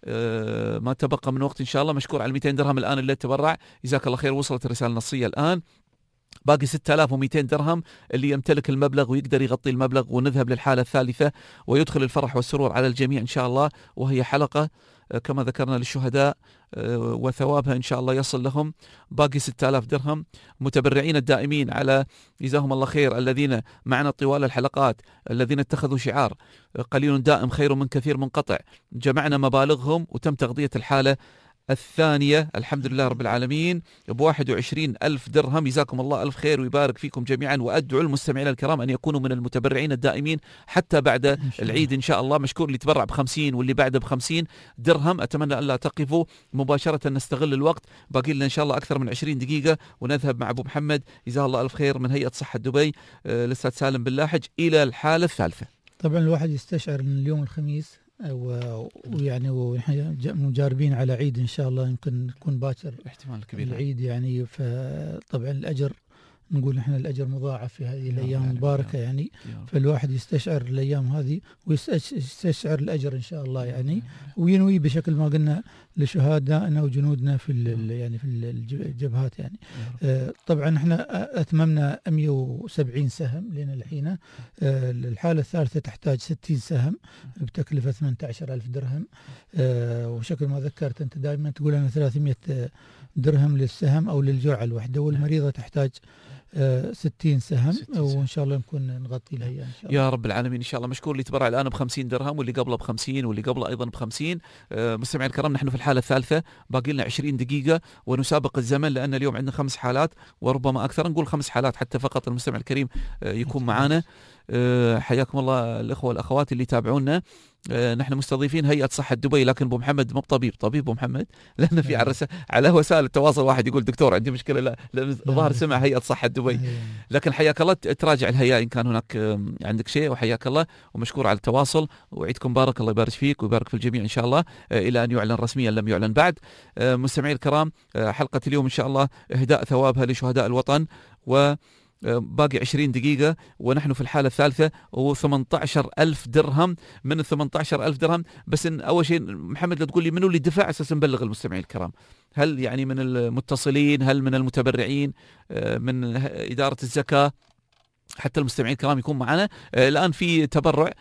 ما تبقى من وقت إن شاء الله. مشكور على مئتين درهم الآن اللي تبرع، جزاك الله خير، وصلت الرسالة النصية الآن. باقي ستة آلاف ومئتين درهم، اللي يمتلك المبلغ ويقدر يغطي المبلغ ونذهب للحالة الثالثة ويدخل الفرح والسرور على الجميع إن شاء الله، وهي حلقة كما ذكرنا للشهداء وثوابها إن شاء الله يصل لهم. باقي ستة آلاف درهم. متبرعين الدائمين على جزاهم الله خير الذين معنا طوال الحلقات، الذين اتخذوا شعار قليل دائم خير من كثير منقطع، جمعنا مبالغهم وتم تغطية الحالة الثانية الحمد لله رب العالمين بواحد وعشرين ألف درهم. جزاكم الله ألف خير ويبارك فيكم جميعا، وأدعو المستمعين الكرام أن يكونوا من المتبرعين الدائمين حتى بعد العيد إن شاء الله. مشكور اللي تبرع بخمسين واللي بعده بخمسين درهم. أتمنى أن لا تقفوا، مباشرة نستغل الوقت، باقي لنا إن شاء الله أكثر من عشرين دقيقة ونذهب مع أبو محمد جزاه الله ألف خير من هيئة صحة دبي الأستاذ سالم باللاحج إلى الحالة الثالثة. طبعا الواحد يستشعر أن اليوم الخميس ويعني ونحن مجاربين على عيد إن شاء الله، يمكن نكون باكر احتمال كبير العيد يعني، فطبعا الأجر نقول احنا الأجر مضاعف في هذه الأيام المباركة يعني، فالواحد يستشعر الأيام هذه ويستشعر الأجر إن شاء الله يعني، وينوي بشكل ما قلنا لشهدائنا وجنودنا في يعني في الجبهات يعني. آه طبعا احنا أتممنا مئة وسبعين سهم لنا الحين. آه الحالة الثالثة تحتاج ستين سهم بتكلفة ثمانية عشر ألف درهم. آه وشكل ما ذكرت أنت دائما تقول أنا ثلاثمائة درهم للسهم أو للجرعة الواحدة، والمريضة تحتاج آه ستين سهم، وإن شاء الله نكون نغطي لها إن شاء الله يا رب العالمين إن شاء الله. مشكور اللي تبرع الآن بخمسين درهم واللي قبله بخمسين واللي قبله أيضا بخمسين. آه مستمعين الكرام نحن في الحالة الثالثة، باقي لنا عشرين دقيقة ونسابق الزمن لأن اليوم عندنا خمس حالات وربما أكثر، نقول خمس حالات حتى فقط المستمع الكريم آه يكون معنا. أه حياكم الله الأخوة والأخوات اللي يتابعونا. أه نحن مستضيفين هيئة صحة دبي، لكن أبو محمد مو طبيب طبيب أبو محمد، لأن في على, على وسائل التواصل واحد يقول دكتور عندي مشكلة، لا لأن ظهر سمع هيئة صحة دبي، لكن حياك الله تراجع الهيئة إن كان هناك عندك شيء، وحياك الله ومشكور على التواصل، وعيدكم مبارك، الله يبارك فيك ويبارك في الجميع إن شاء الله أه إلى أن يعلن رسميا لم يعلن بعد. أه مستمعي الكرام أه حلقة اليوم إن شاء الله إهداء ثوابها لشهداء الوطن، و باقي عشرين دقيقة ونحن في الحالة الثالثة، وثمانية عشر ألف درهم. من ثمانية عشر ألف درهم بس إن أول شيء محمد لا تقول لي منو اللي دفع أساس نبلغ المستمعين الكرام، هل يعني من المتصلين، هل من المتبرعين، من إدارة الزكاة، حتى المستمعين الكرام يكون معنا. آه الآن في تبرع.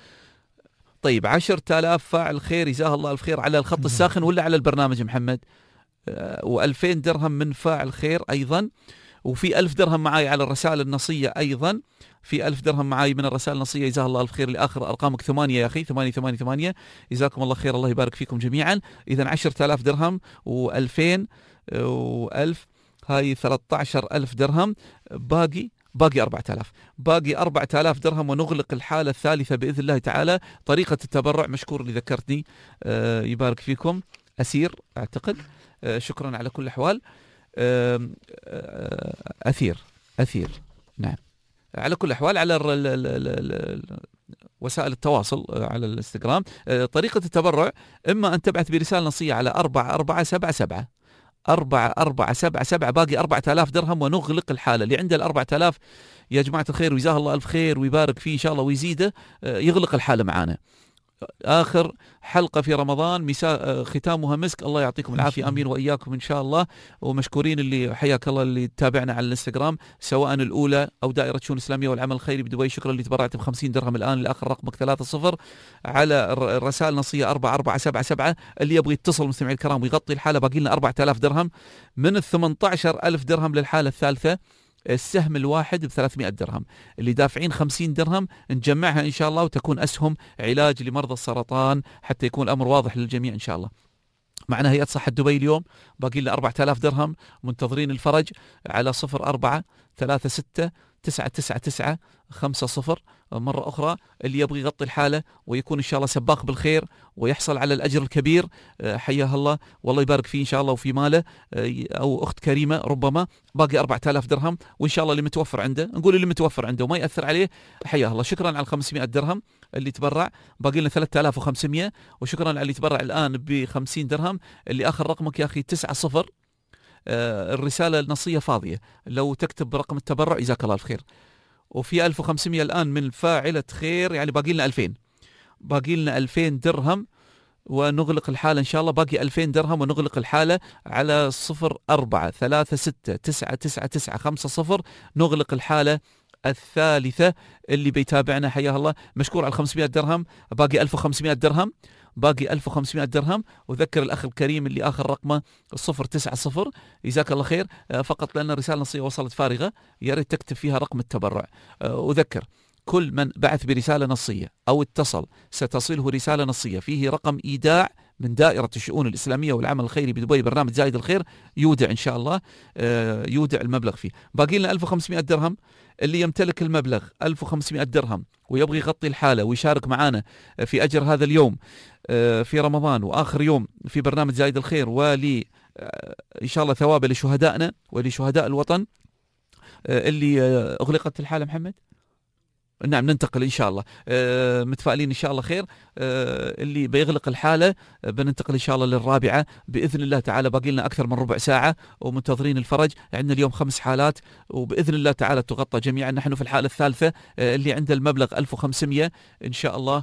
طيب عشرة آلاف فاعل خير جزاه الله الخير على الخط الساخن ولا على البرنامج محمد؟ آه وألفين درهم من فاعل خير أيضا، وفي ألف درهم معاي على الرسائل النصية أيضا، في ألف درهم معاي من الرسائل النصية جزاه الله الخير. لآخر أرقامك ثمانية يا أخي، ثمانية ثمانية ثمانية، جزاكم الله خير، الله يبارك فيكم جميعا. إذا عشرة آلاف درهم وألفين وألف، هاي ثلاثة عشر ألف درهم، باقي باقي أربعة آلاف، باقي أربعة آلاف درهم ونغلق الحالة الثالثة بإذن الله تعالى. طريقة التبرع مشكور اللي ذكرتني، آه يبارك فيكم. أسير أعتقد، آه شكرا على كل أحوال. آه أثير أثير نعم. على كل أحوال على ال ال ال ال وسائل التواصل على الانستغرام طريقة التبرع، إما أن تبعث برسالة نصية على أربعة أربعة سبعة سبعة أربعة أربعة سبعة سبعة، باقي أربعة آلاف درهم ونغلق الحالة. اللي عنده الأربعة آلاف يا جماعة الخير وجزاه الله ألف خير ويبارك فيه إن شاء الله ويزيده، يغلق الحالة معانا. آخر حلقة في رمضان مساء ختامها مسك، الله يعطيكم العافية، أمين وإياكم إن شاء الله. ومشكورين اللي حياك الله اللي تابعنا على الانستغرام، سواء الأولى أو دائرة شؤون الإسلامية والعمل الخيري بدبي، شكرا اللي تبرعت بخمسين درهم الآن لآخر رقمك ثلاثة صفر على الرسائل النصية أربعة أربعة سبعة سبعة. اللي يبغى يتصل مستمعي الكرام ويغطي الحالة، باقي لنا أربعة آلاف درهم من الثمانية عشر ألف درهم للحالة الثالثة. السهم الواحد بثلاثمائة درهم، اللي دافعين خمسين درهم نجمعها إن شاء الله وتكون أسهم علاج لمرضى السرطان، حتى يكون الأمر واضح للجميع إن شاء الله. معنا هيئة صحة دبي اليوم، باقي لنا أربعة آلاف درهم، منتظرين الفرج على صفر أربعة ثلاثة ستة تسعة تسعة تسعة خمسة صفر. مرة أخرى اللي يبغي يغطي الحالة ويكون إن شاء الله سباق بالخير ويحصل على الأجر الكبير، حياه الله والله يبارك فيه إن شاء الله وفي ماله، أو أخت كريمة ربما، باقي أربعة آلاف درهم، وإن شاء الله اللي متوفر عنده نقول اللي متوفر عنده وما يأثر عليه حياه الله. شكرا على الخمسمائة درهم اللي تبرع، باقي لنا ثلاثة آلاف وخمسمائة، وشكرا على اللي تبرع الآن بخمسين درهم. اللي آخر رقمك يا أخي تسعة صفر، الرسالة النصية فاضية، لو تكتب رقم التبرع جزاك الله الخير. وفي ألف وخمسمائة الآن من فاعلة خير، يعني باقي لنا ألفين، باقي لنا ألفين درهم ونغلق الحالة إن شاء الله. باقي ألفين درهم ونغلق الحالة على صفر أربعة ثلاثة ستة تسعة تسعة تسعة خمسة صفر، نغلق الحالة الثالثة. اللي بيتابعنا حياه الله مشكور على خمسمائة درهم، باقي ألف وخمسمائة درهم، باقي ألف وخمسمائة درهم. وذكر الأخ الكريم اللي آخر رقمه صفر تسعة صفر، جزاك الله خير، فقط لأن الرسالة النصية وصلت فارغة، يا ريت تكتب فيها رقم التبرع. وذكر كل من بعث برسالة نصية أو اتصل ستصله رسالة نصية فيه رقم إيداع من دائرة الشؤون الإسلامية والعمل الخيري بدبي، برنامج زايد الخير، يودع إن شاء الله، يودع المبلغ فيه. باقي لنا ألف وخمسمائة درهم. اللي يمتلك المبلغ ألف وخمسمائة درهم ويبغي يغطي الحالة ويشارك معنا في أجر هذا اليوم في رمضان وآخر يوم في برنامج زايد الخير، ولي إن شاء الله ثوابه لشهدائنا ولشهداء الوطن. اللي أغلقت الحالة محمد، نعم ننتقل إن شاء الله، آه متفائلين إن شاء الله خير. آه اللي بيغلق الحالة بننتقل إن شاء الله للرابعة بإذن الله تعالى. باقي لنا أكثر من ربع ساعة ومنتظرين الفرج. عندنا اليوم خمس حالات وبإذن الله تعالى تغطى جميعا. نحن في الحالة الثالثة، آه اللي عنده المبلغ ألف وخمسمائة إن شاء الله.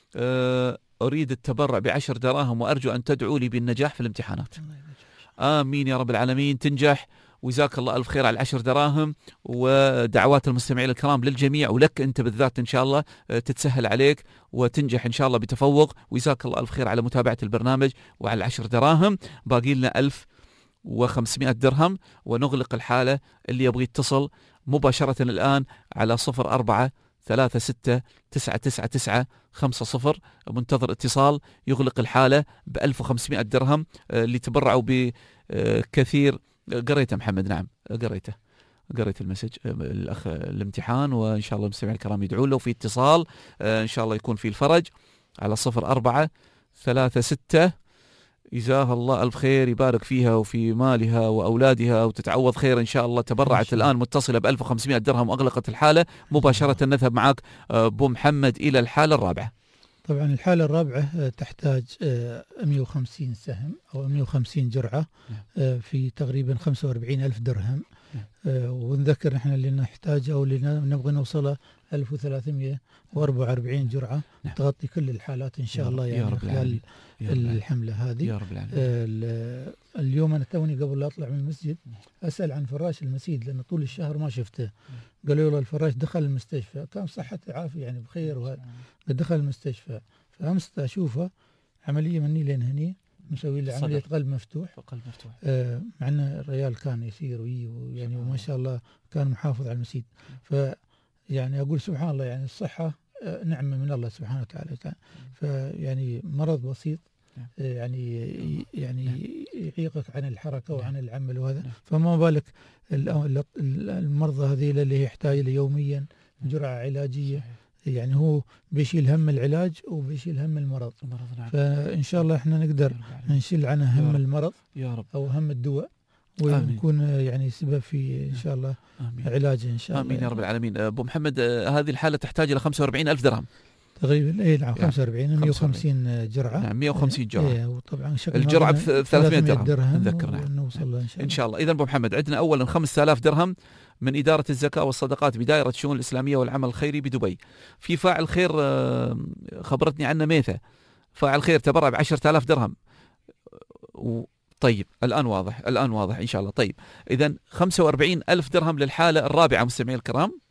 آه أريد التبرع بعشر دراهم وأرجو أن تدعوا لي بالنجاح في الامتحانات. آمين يا رب العالمين، تنجح وجزاك الله ألف خير على العشر دراهم. ودعوات المستمعين الكرام للجميع ولك أنت بالذات إن شاء الله تتسهل عليك وتنجح إن شاء الله بتفوق، وجزاك الله ألف خير على متابعة البرنامج وعلى العشر دراهم. باقي لنا ألف وخمسمائة درهم ونغلق الحالة. اللي يبغي يتصل مباشرة الآن على صفر أربعة ثلاثة ستة تسعة تسعة تسعة خمسة صفر، منتظر اتصال، يغلق الحالة بألف وخمسمائة درهم. اللي تبرعوا بكثير قريته محمد، نعم قريته قريت المسج الأخ الامتحان، وإن شاء الله المستمعين الكرام يدعون له في اتصال إن شاء الله يكون في الفرج على صفر أربعة ثلاثة ستة. جزاها الله ألف خير، يبارك فيها وفي مالها وأولادها وتتعوض خير إن شاء الله. تبرعت الآن متصلة بألف وخمسمائة درهم وأغلقت الحالة. مباشرة نذهب معك أبو محمد إلى الحالة الرابعة. طبعا الحالة الرابعة تحتاج مئة وخمسين سهم أو مئة وخمسين جرعة في تقريبا خمسة وأربعين ألف درهم. ونذكر نحن اللي نحتاج أو اللي نبغى نوصله ألف وثلاثمئة وأربعة وأربعين جرعة نعم. تغطي كل الحالات إن شاء الله يعني خلال الحملة هذه. يا رب العالمين. آه اليوم أنا توني قبل لا أطلع من المسجد أسأل عن فراش المسيد، لأن طول الشهر ما شفته. قالوا له الفراش دخل المستشفى، كان صحته عافية يعني بخير، وهذا دخل المستشفى. فأمس أشوفه عملية مني لين هني مسوي له عملية قلب مفتوح. قلب مفتوح. آه مع أن الرجال كان يسير ويعني وما شاء الله كان محافظ على المسيد. ف يعني أقول سبحان الله، يعني الصحة آه نعمة من الله سبحانه وتعالى. فيعني مرض بسيط آه يعني يعني يعيقك عن الحركة وعن العمل وهذا، فما بالك المرضى هذه اللي يحتاج له يوميا جرعة علاجية. يعني هو بيشيل هم العلاج وبيشيل هم المرض. فإن شاء الله إحنا نقدر نشيل عنه هم المرض يا رب، أو هم الدواء، ونكون يعني سبب في إن شاء الله علاجه إن شاء الله. آمين يا رب العالمين. أبو محمد، هذه الحالة تحتاج إلى خمسة وأربعين ألف درهم تقريبا. اي نعم، خمسة وأربعين مئة وخمسين جرعة. نعم مئة وخمسين جرعة. إيه، وطبعا الجرعة ب ثلاثمئة درهم, درهم نذكر. نعم. نوصل إن شاء الله. إن شاء الله. إذن أبو محمد، عندنا أولا خمسة آلاف درهم من إدارة الزكاة والصدقات بدائرة الشؤون الإسلامية والعمل الخيري بدبي. في فاعل خير خبرتني عنه ميثة، فاعل خير تبرع بعشرة آلاف درهم. طيب الآن واضح، الآن واضح إن شاء الله. طيب إذن خمسة وأربعين ألف درهم للحالة الرابعة مستمعي الكرام.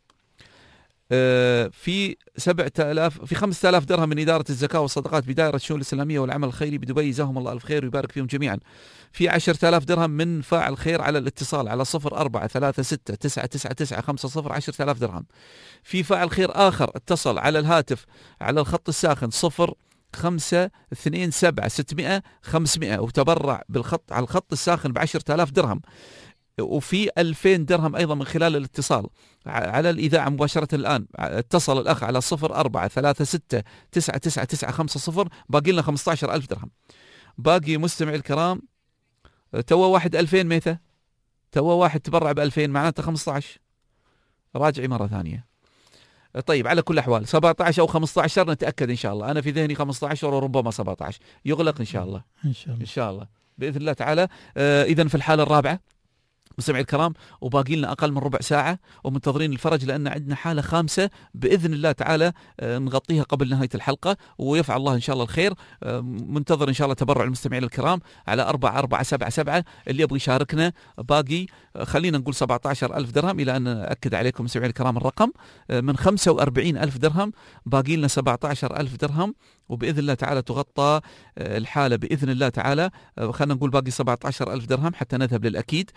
في سبعة آلاف في خمسة آلاف درهم من إدارة الزكاة والصدقات بدائرة الشؤون الإسلامية والعمل الخيري بدبي، جزاهم الله ألف خير ويبارك فيهم جميعا. في عشرة آلاف درهم من فاعل خير على الاتصال على صفر أربعة ثلاثة ستة تسعة تسعة تسعة خمسة صفر، عشرة آلاف درهم. في فاعل خير آخر اتصل على الهاتف على الخط الساخن صفر خمسة اثنين سبعة ستمائة خمسمائة وتبرع بالخط على الخط الساخن بعشرة آلاف درهم. وفي ألفين درهم أيضا من خلال الاتصال على الإذاعة مباشرة الآن. اتصل الأخ على صفر أربعة ثلاثة ستة تسعة تسعة تسعة خمسة صفر، باقي لنا خمسة عشر ألف درهم. باقي مستمعي الكرام توا واحد ألفين ميثة، توا واحد تبرع بألفين، معناته خمسة عشر. راجعي مرة ثانية. طيب على كل الأحوال سبعة عشر أو خمسة عشر نتأكد إن شاء الله. أنا في ذهني خمسة عشر وربما سبعة عشر. يغلق إن شاء الله. إن شاء الله. إن شاء الله بإذن الله تعالى. آه إذن في الحالة الرابعة مستمعي الكرام، وباقي لنا أقل من ربع ساعة ومنتظرين الفرج، لأن عندنا حالة خامسة بإذن الله تعالى نغطيها قبل نهاية الحلقة، ويفعل الله إن شاء الله الخير. منتظر إن شاء الله تبرع المستمعين الكرام على أربعة أربعة سبعة سبعة. اللي يبغى يشاركنا باقي خلينا نقول سبعة عشر ألف درهم، إلى أن أكد عليكم مستمعين الكرام الرقم من خمسة وأربعين ألف درهم، باقي لنا سبعة عشر ألف درهم، وبإذن الله تعالى تغطى الحالة بإذن الله تعالى. خلينا نقول باقي سبعة عشر ألف درهم حتى نذهب للأكيد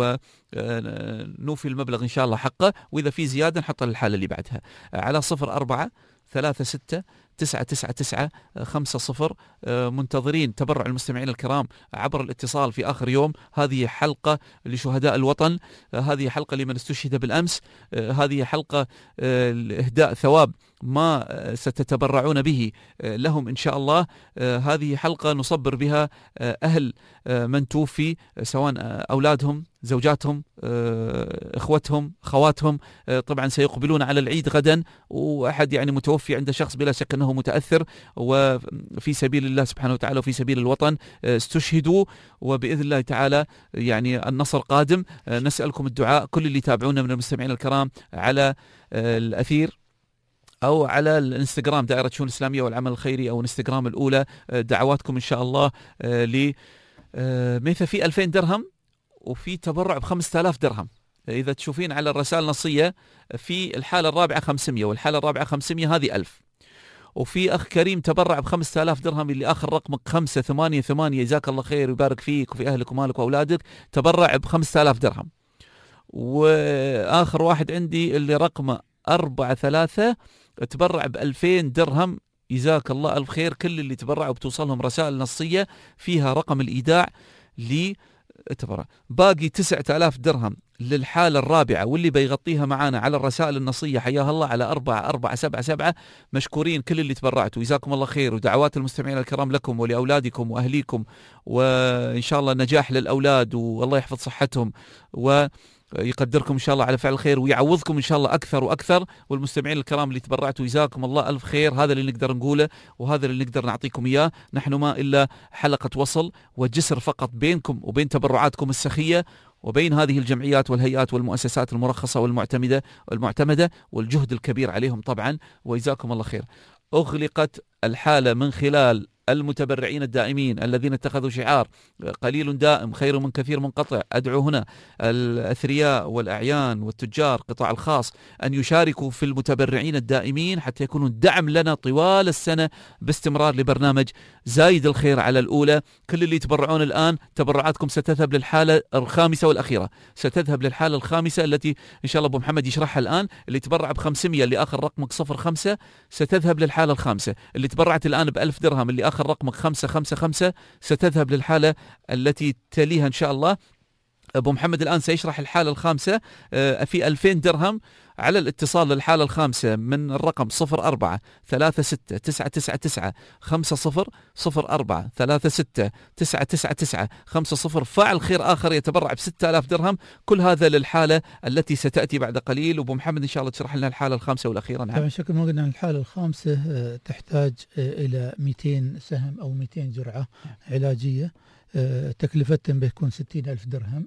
ونوفي المبلغ إن شاء الله حقه، وإذا في زيادة نحطها للحالة اللي بعدها على صفر أربعة ثلاثة ستة تسعة تسعة تسعة خمسة صفر. منتظرين تبرع المستمعين الكرام عبر الاتصال في آخر يوم. هذه حلقة لشهداء الوطن، هذه حلقة لمن استشهد بالأمس، هذه حلقة إهداء ثواب ما ستتبرعون به لهم إن شاء الله. هذه حلقة نصبر بها أهل من توفي، سواء أولادهم، زوجاتهم، إخوتهم، خواتهم. طبعا سيقبلون على العيد غدا، وأحد يعني متوفي عند شخص بلا شك أنه متأثر وفي سبيل الله سبحانه وتعالى وفي سبيل الوطن استشهدوا، وبإذن الله تعالى يعني النصر قادم. نسألكم الدعاء كل اللي يتابعونا من المستمعين الكرام على الأثير أو على الانستغرام دائرة الشؤون الإسلامية والعمل الخيري أو الانستغرام الأولى، دعواتكم إن شاء الله ل مثل في ألفين درهم وفي تبرع بخمسة آلاف درهم. إذا تشوفين على الرسائل النصية في الحالة الرابعة خمسمائة والحالة الرابعة خمسمائة، هذه ألف. وفي أخ كريم تبرع بخمسة آلاف درهم اللي آخر رقمك خمسة ثمانية ثمانية، جزاك الله خير ويبارك فيك وفي أهلك ومالك وأولادك، تبرع بخمسة آلاف درهم. وآخر واحد عندي اللي رقمه أربعة ثلاثة تبرع بألفين درهم، جزاك الله ألف خير. كل اللي تبرعوا بتوصلهم رسائل نصية فيها رقم الإيداع لتبرع. باقي تسعة آلاف درهم للحالة الرابعة، واللي بيغطيها معانا على الرسائل النصية حياها الله على أربعة أربعة سبعة سبعة. مشكورين كل اللي تبرعتوا، جزاكم الله خير، ودعوات المستمعين الكرام لكم ولأولادكم وأهليكم، وإن شاء الله نجاح للأولاد والله يحفظ صحتهم و يقدركم إن شاء الله على فعل الخير ويعوضكم إن شاء الله أكثر وأكثر. والمستمعين الكرام اللي تبرعتوا جزاكم الله ألف خير. هذا اللي نقدر نقوله وهذا اللي نقدر نعطيكم إياه. نحن ما إلا حلقة وصل وجسر فقط بينكم وبين تبرعاتكم السخية، وبين هذه الجمعيات والهيئات والمؤسسات المرخصة والمعتمدة المعتمدة والجهد الكبير عليهم طبعا، وجزاكم الله خير. أغلقت الحالة من خلال المتبرعين الدائمين الذين اتخذوا شعار قليل دائم خير من كثير منقطع. أدعو هنا الأثرياء والأعيان والتجار القطاع الخاص أن يشاركوا في المتبرعين الدائمين حتى يكونوا دعم لنا طوال السنة باستمرار لبرنامج زايد الخير على الأولى. كل اللي يتبرعون الآن تبرعاتكم ستذهب للحالة الخامسة والأخيرة، ستذهب للحالة الخامسة التي إن شاء الله أبو محمد يشرحها الآن. اللي تبرع بخمسمية اللي آخر رقمك صفر خمسة ستذهب للحالة الخامسة. اللي تبرعت الآن بألف درهم اللي آخر رقمك خمسة خمسة خمسة ستذهب للحالة التي تليها إن شاء الله. أبو محمد الآن سيشرح الحالة الخامسة في ألفين درهم. على الاتصال للحالة الخامسة من الرقم صفر أربعة ثلاثة ستة تسعة تسعة تسعة خمسة صفر صفر أربعة ثلاثة ستة تسعة تسعة تسعة خمسة صفر فاعل خير آخر يتبرع بستة آلاف درهم. كل هذا للحالة التي ستأتي بعد قليل. وأبو محمد إن شاء الله تشرح لنا الحالة الخامسة والأخيرة. نعم. شكرا. ما قلنا الحالة الخامسة تحتاج إلى مئتين سهم أو مئتين جرعة علاجية، تكلفتهم بتكون ستين ألف درهم.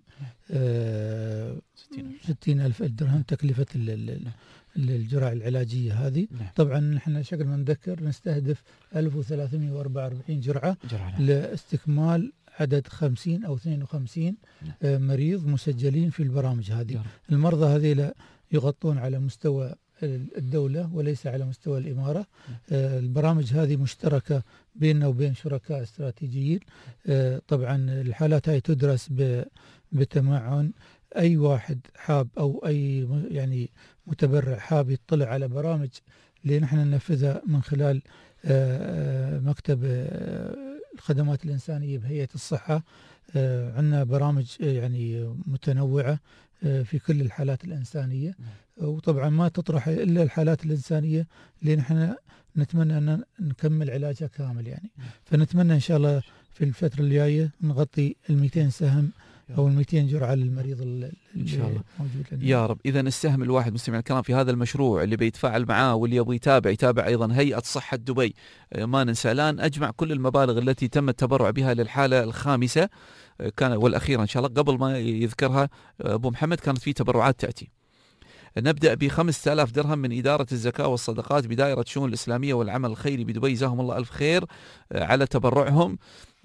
ستين ألف درهم تكلفة الجرعة العلاجية هذه. طبعا نحن شكل ما نذكر نستهدف ألف وثلاثمئة وأربعة وأربعين جرعة لاستكمال عدد خمسين أو اثنين وخمسين مريض مسجلين في البرامج هذه. المرضى هذه يغطون على مستوى الدولة وليس على مستوى الإمارة. البرامج هذه مشتركة بيننا وبين شركاء استراتيجيين. طبعا الحالات هاي تدرس بتمعن. أي واحد حاب أو أي يعني متبرع حاب يطلع على برامج اللي نحن ننفذها من خلال مكتب الخدمات الإنسانية بهيئة الصحة. عندنا برامج يعني متنوعة في كل الحالات الإنسانية، وطبعا ما تطرح إلا الحالات الإنسانية اللي نحن نتمنى أن نكمل علاجها كامل يعني. فنتمنى إن شاء الله في الفترة الجاية نغطي المئتين سهم أو المئتين جرعة للمريض اللي إن شاء الله موجود لنا. يا رب. إذا السهم الواحد مستمعي الكرام في هذا المشروع اللي بيتفاعل معاه واللي يبغى يتابع يتابع أيضا هيئة صحة دبي. ما ننسى الآن أجمع كل المبالغ التي تم التبرع بها للحالة الخامسة كان والأخيرة إن شاء الله. قبل ما يذكرها أبو محمد كانت في تبرعات تأتي. نبدأ بخمسة آلاف درهم من إدارة الزكاة والصدقات بدائرة الشؤون الإسلامية والعمل الخيري بدبي، جزاهم الله ألف خير على تبرعهم.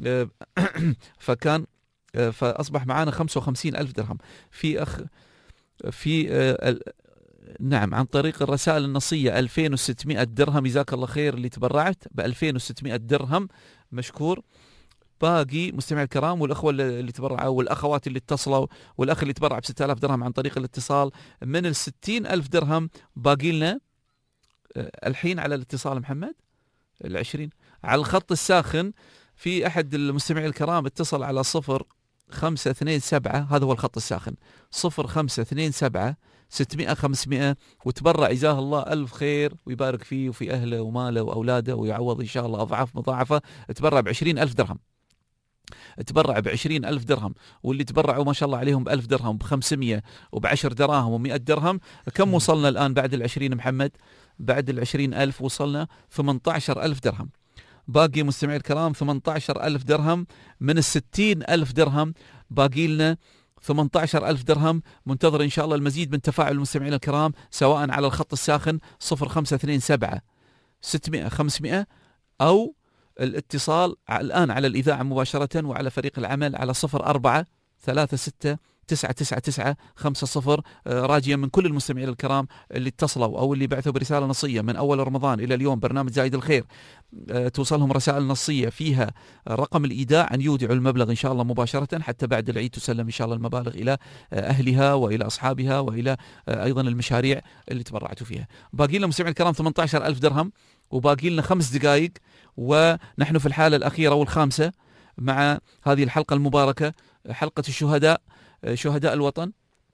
فكان فأصبح معنا خمسة وخمسين ألف درهم في أخ في نعم عن طريق الرسائل النصية ألفين وستمئة درهم. جزاك الله خير اللي تبرعت ب ألفين وستمئة درهم، مشكور. باقي مستمعي الكرام والأخوة اللي تبرعوا والأخوات اللي اتصلوا والأخ اللي تبرع ب ستة آلاف درهم عن طريق الاتصال من الستين ألف درهم باقي لنا الحين على الاتصال محمد العشرين على الخط الساخن. في أحد المستمعين الكرام اتصل على صفر خمسة اثنين سبعة، هذا هو الخط الساخن صفر خمسة اثنين سبعة ستمئة خمسمئة وتبرع. جزاه الله ألف خير ويبارك فيه وفي أهله وماله وأولاده ويعوض إن شاء الله أضعاف مضاعفة. تبرع بعشرين ألف درهم تبرع بعشرين ألف درهم. واللي تبرعوا ما شاء الله عليهم بألف درهم بخمسمية وبعشر دراهم ومئة درهم. كم وصلنا الآن بعد العشرين محمد؟ بعد العشرين ألف وصلنا ثمانية عشر ألف درهم. باقي مستمعي الكرام ثمانية عشر ألف درهم من الستين ألف درهم. باقي لنا ثمانية عشر ألف درهم. منتظر إن شاء الله المزيد من تفاعل المستمعين الكرام سواء على الخط الساخن صفر خمسة اثنين سبعة ستمئة خمسمئة أو الاتصال الآن على الإذاعة مباشرة وعلى فريق العمل على صفر أربعة ثلاثة ستة تسعة تسعة تسعة خمسة صفر. راجيا من كل المستمعين الكرام اللي اتصلوا أو اللي بعثوا برسالة نصية من أول رمضان إلى اليوم برنامج زايد الخير توصلهم رسائل نصية فيها رقم الإيداع أن يودعوا المبلغ إن شاء الله مباشرة حتى بعد العيد تسلم إن شاء الله المبالغ إلى أهلها وإلى أصحابها وإلى أيضا المشاريع اللي تبرعتوا فيها. باقي لنا مستمعين الكرام ثمانية عشر ألف درهم وباقي لنا خمس دقائق ونحن في الحالة الأخيرة والخامسة مع هذه الحلقة المباركة، حلقة الشهداء، شهداء الوطن.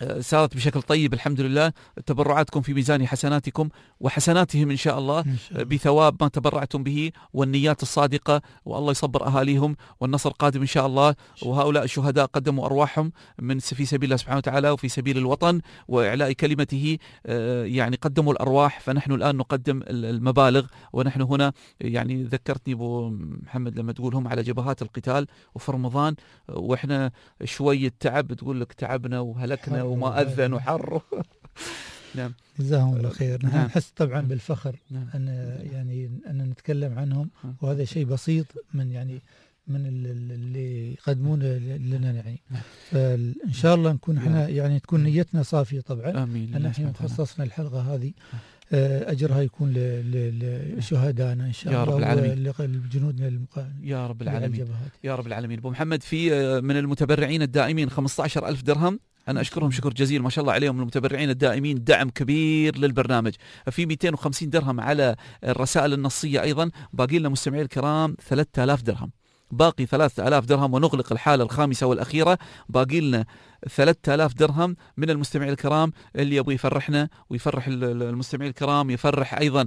سارت بشكل طيب الحمد لله. تبرعاتكم في ميزان حسناتكم وحسناتهم إن شاء الله, إن شاء الله بثواب ما تبرعتم به والنيات الصادقة, والله يصبر أهاليهم والنصر قادم إن شاء الله. وهؤلاء الشهداء قدموا أرواحهم من في سبيل الله سبحانه وتعالى وفي سبيل الوطن وإعلاء كلمته, يعني قدموا الأرواح, فنحن الآن نقدم المبالغ. ونحن هنا يعني ذكرتني أبو محمد لما تقول هم على جبهات القتال وفي رمضان وإحنا شوية تعب, تقول لك تعبنا وهلكنا وما أذن وحر. نعم جزاهم الله خير. نحن نعم. نحس طبعا بالفخر نعم. أن يعني أن نتكلم عنهم, وهذا شيء بسيط من يعني من اللي يقدمون لنا يعني. فإن شاء الله نكون احنا يعني تكون نيتنا صافية طبعا. آمين. أن احنا خصصنا الحلقة هذه أجرها يكون لشهدائنا إن شاء يا الله رب العالمين, ولجنودنا المقاومين يا رب العالمين, يا رب العالمين. أبو محمد, في من المتبرعين الدائمين خمسة عشر ألف درهم, أنا أشكرهم شكر جزيل ما شاء الله عليهم المتبرعين الدائمين, دعم كبير للبرنامج. في مئتين وخمسين درهم على الرسائل النصية أيضا. باقي لنا مستمعي الكرام ثلاثة آلاف درهم, باقي ثلاثة آلاف درهم ونغلق الحالة الخامسة والأخيرة. باقي لنا ثلاثة آلاف درهم من المستمعين الكرام اللي يبغى يفرحنا ويفرح المستمعين الكرام, يفرح أيضا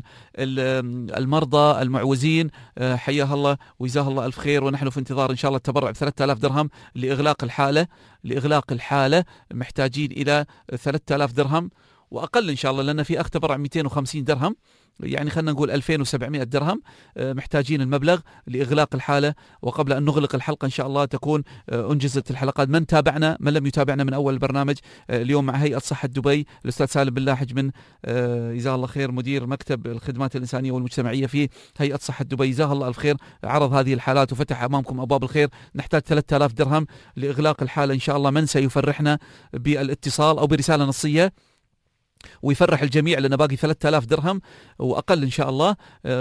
المرضى المعوزين, حياها الله وجزاه الله ألف خير. ونحن في انتظار إن شاء الله التبرع بثلاثة آلاف درهم لإغلاق الحالة. لإغلاق الحالة محتاجين إلى ثلاثة آلاف درهم وأقل إن شاء الله, لأن في أخ تبرع مئتين وخمسين درهم, يعني خلنا نقول ألفين وسبعمائة درهم. محتاجين المبلغ لإغلاق الحالة. وقبل أن نغلق الحلقة إن شاء الله تكون أنجزت الحلقات. من تابعنا من لم يتابعنا من أول البرنامج, اليوم مع هيئة صحة دبي الأستاذ سالم بن لاحج من جزاه الله خير مدير مكتب الخدمات الإنسانية والمجتمعية في هيئة صحة دبي, جزاه الله الف خير, عرض هذه الحالات وفتح أمامكم أبواب الخير. نحتاج ثلاثة آلاف درهم لإغلاق الحالة إن شاء الله. من سيفرحنا بالاتصال أو برسالة نصية ويفرح الجميع, لأن باقي ثلاثة آلاف درهم وأقل إن شاء الله.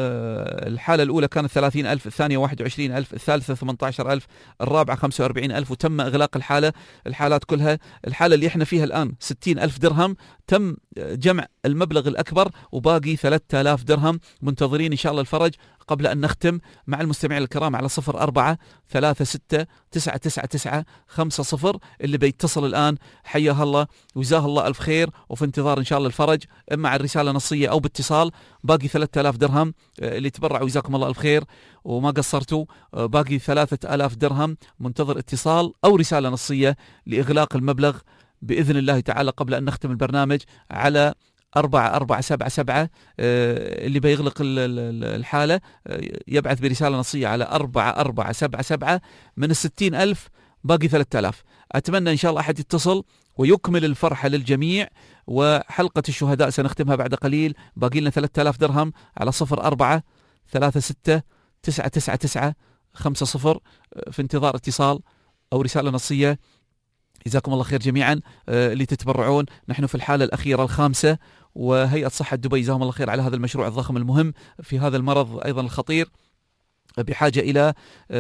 الحالة الأولى كانت ثلاثين ألف, الثانية واحد وعشرين ألف, الثالثة ثمانية عشر ألف, الرابعة خمسة وأربعين ألف, وتم إغلاق الحالة الحالات كلها. الحالة اللي احنا فيها الآن ستين ألف درهم, تم جمع المبلغ الأكبر وباقي ثلاثة آلاف درهم. منتظرين إن شاء الله الفرج قبل أن نختم مع المستمعين الكرام على صفر أربعة ثلاثة ستة تسعة تسعة تسعة خمسة صفر. اللي بيتصل الآن حياها الله وجزاه الله ألف خير, وفي انتظار إن شاء الله الفرج إما على الرسالة نصية أو باتصال. باقي ثلاثة آلاف درهم اللي تبرعوا وجزاكم الله ألف خير وما قصرتوا. باقي ثلاثة آلاف درهم منتظر اتصال أو رسالة نصية لإغلاق المبلغ بإذن الله تعالى قبل أن نختم البرنامج على أربعة أربعة سبعة سبعة. اللي بيغلق الحالة يبعث برسالة نصية على أربعة أربعة سبعة سبعة. من الستين ألف باقي ثلاثة آلاف. أتمنى إن شاء الله أحد يتصل ويكمل الفرحة للجميع. وحلقة الشهداء سنختمها بعد قليل. باقي لنا ثلاثة آلاف درهم على صفر أربعة ثلاثة ستة تسعة تسعة تسعة خمسة صفر. في انتظار اتصال أو رسالة نصية. جزاكم الله خير جميعا اللي تتبرعون. نحن في الحالة الأخيرة الخامسة, وهيئة صحة دبي جزاهم الله خير على هذا المشروع الضخم المهم في هذا المرض أيضا الخطير, بحاجة إلى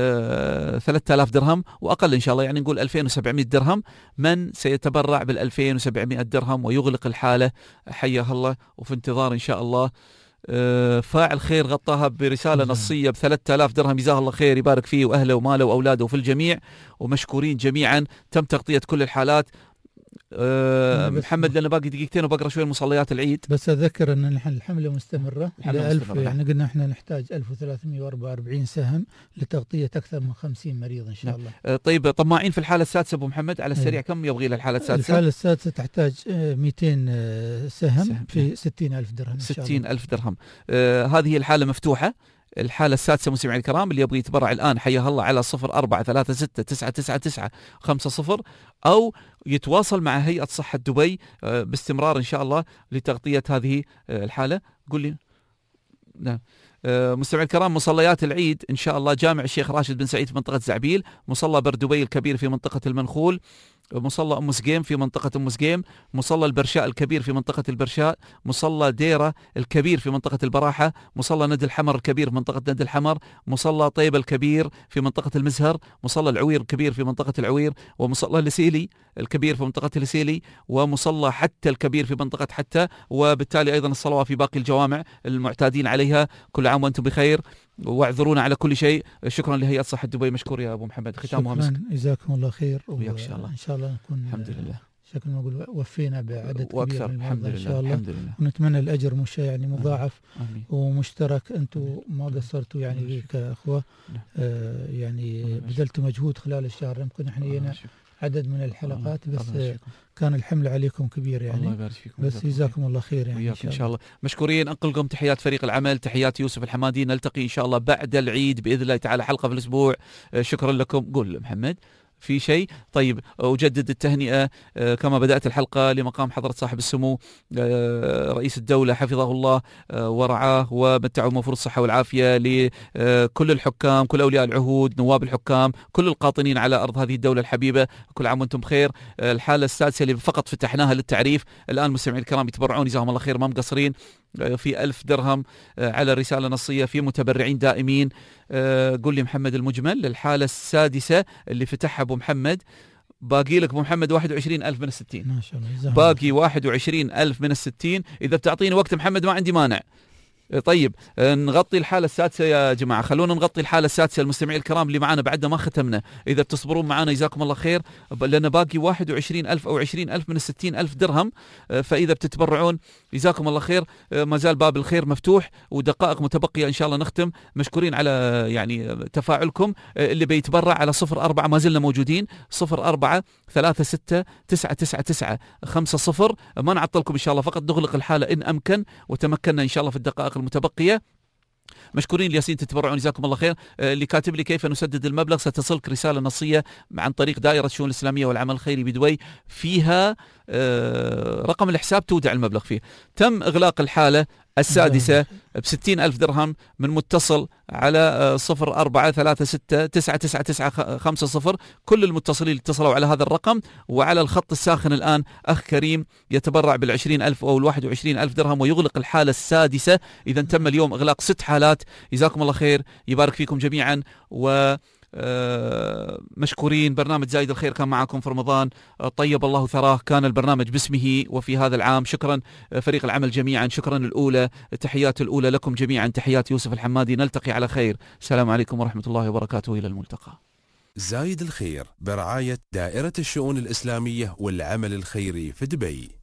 ثلاثة آلاف درهم وأقل إن شاء الله, يعني نقول ألفين وسبعمائة درهم. من سيتبرع بالألفين وسبعمائة درهم ويغلق الحالة حياها الله. وفي انتظار إن شاء الله فاعل خير غطاها برسالة نصية بثلاثة آلاف درهم, جزاه الله خير, يبارك فيه وأهله وماله وأولاده وفي الجميع, ومشكورين جميعا. تم تغطية كل الحالات. أه محمد لنا باقي دقيقتين وبقرا شوي مصليات العيد. بس أذكر أن الحملة مستمرة إلى ألف, يعني قلنا إحنا نحتاج ألف وثلاثمائة وأربعة وأربعين سهم لتغطية أكثر من خمسين مريض إن شاء الله. أه طيب طماعين في الحالة السادسة أبو محمد على السريع, كم يبغي لها الحالة السادسة؟ الحالة السادسة تحتاج مئتين سهم, سهم في ستين ألف درهم. ستين ألف درهم. أه هذه الحالة مفتوحة. الحالة السادسة مستمعي الكرام, اللي يبغى يتبرع الآن حياها الله على صفر أربعة ثلاثة ستة تسعة تسعة تسعة خمسة صفر, أو يتواصل مع هيئة صحة دبي باستمرار إن شاء الله لتغطية هذه الحالة. قل لي. نعم مستمعي الكرام, مصليات العيد إن شاء الله جامع الشيخ راشد بن سعيد في منطقة زعبيل, مصلى بردبي الكبير في منطقة المنخول, مصلى أم سقيم في منطقة أم سقيم, مصلى البرشاء الكبير في منطقة البرشاء, مصلى ديرة الكبير في منطقة البراحة, مصلى ند الحمر الكبير في منطقة ند الحمر, مصلى طيب الكبير في منطقة المزهر, مصلى العوير الكبير في منطقة العوير, ومصلى السيلي الكبير في منطقة السيلي, ومصلى حتى الكبير في منطقة حتى. وبالتالي أيضا الصلوات في باقي الجوامع المعتادين عليها. كل عام وأنتم بخير, واعذرونا على كل شيء. شكرا لهيئة صحة دبي. مشكور يا أبو محمد. ختامها مسك. جزاكم الله خير. وياك إن شاء الله. إن شاء الله نكون الحمد لله شكل ما أقول وفينا بعدد وأكثر كبير من الحمد المرضى لله. إن شاء الله. الحمد لله. ونتمنى الأجر مش يعني مضاعف آمين. ومشترك. أنتم ما قصرتوا يعني كأخوة، آه يعني بذلتوا مجهود خلال الشهر. يمكن إحنا هنا عدد من الحلقات بس آه كان الحمل عليكم كبير يعني. الله يبارك فيكم. بس جزاكم الله خير يعني. إن شاء, إن شاء الله. مشكورين. أنقلكم تحيات فريق العمل، تحيات يوسف الحمادي. نلتقي إن شاء الله بعد العيد بإذن الله تعالى، حلقة في الأسبوع. شكرا لكم. قول محمد في شيء. طيب أجدد التهنئة كما بدأت الحلقة لمقام حضرة صاحب السمو رئيس الدولة حفظه الله ورعاه ومتعه بموفور الصحة والعافية، لكل الحكام، كل أولياء العهود، نواب الحكام، كل القاطنين على أرض هذه الدولة الحبيبة، كل عام وأنتم بخير. الحالة السادسة اللي فقط فتحناها للتعريف، الآن مستمعين الكرام يتبرعون جزاهم الله خير، ما مقصرين، في ألف درهم على رسالة نصية، في متبرعين دائمين. قل لي محمد المجمل الحالة السادسة اللي فتحها أبو محمد، باقي لك أبو محمد واحد وعشرين ألف من الستين. ما شاء الله. باقي واحد وعشرين ألف من الستين. إذا بتعطيني وقت محمد ما عندي مانع. طيب نغطي الحالة السادسة يا جماعة، خلونا نغطي الحالة السادسة المستمعين الكرام اللي معنا بعد ما ختمنا، إذا بتصبرون معنا جزاكم الله خير، لأن باقي واحد وعشرين ألف أو عشرين ألف من الستين ألف درهم، فإذا بتتبرعون جزاكم الله خير. ما زال باب الخير مفتوح ودقائق متبقية إن شاء الله نختم. مشكورين على يعني تفاعلكم. اللي بيتبرع على صفر أربعة، ما زلنا موجودين، صفر أربعة ثلاثة ستة تسعة تسعة تسعة خمسة صفر. ما نعطلكم إن شاء الله، فقط نغلق الحالة إن أمكن وتمكنا إن شاء الله في الدقائق المتبقية. مشكورين الياسين تتبرعون جزاكم الله خير. اللي كاتب لي كيف نسدد المبلغ، ستصلك رسالة نصية عن طريق دائرة الشؤون الإسلامية والعمل الخيري بدبي، فيها رقم الحساب تودع المبلغ فيه. تم إغلاق الحالة السادسة بستين ألف درهم من متصل على صفر أربعة ثلاثة ستة تسعة تسعة تسعة خمسة صفر. كل المتصلين اتصلوا على هذا الرقم، وعلى الخط الساخن الآن أخ كريم يتبرع بالعشرين ألف أو الواحد وعشرين ألف درهم ويغلق الحالة السادسة. إذا تم اليوم إغلاق ست حالات. جزاكم الله خير، يبارك فيكم جميعا، و آه مشكورين. برنامج زايد الخير كان معكم في رمضان، آه طيب الله ثراه، كان البرنامج باسمه وفي هذا العام. شكرا آه فريق العمل جميعا، شكرا الأولى، تحيات الأولى لكم جميعا، تحيات يوسف الحمادي. نلتقي على خير، السلام عليكم ورحمة الله وبركاته، إلى الملتقى. زايد الخير برعاية دائرة الشؤون الإسلامية والعمل الخيري في دبي.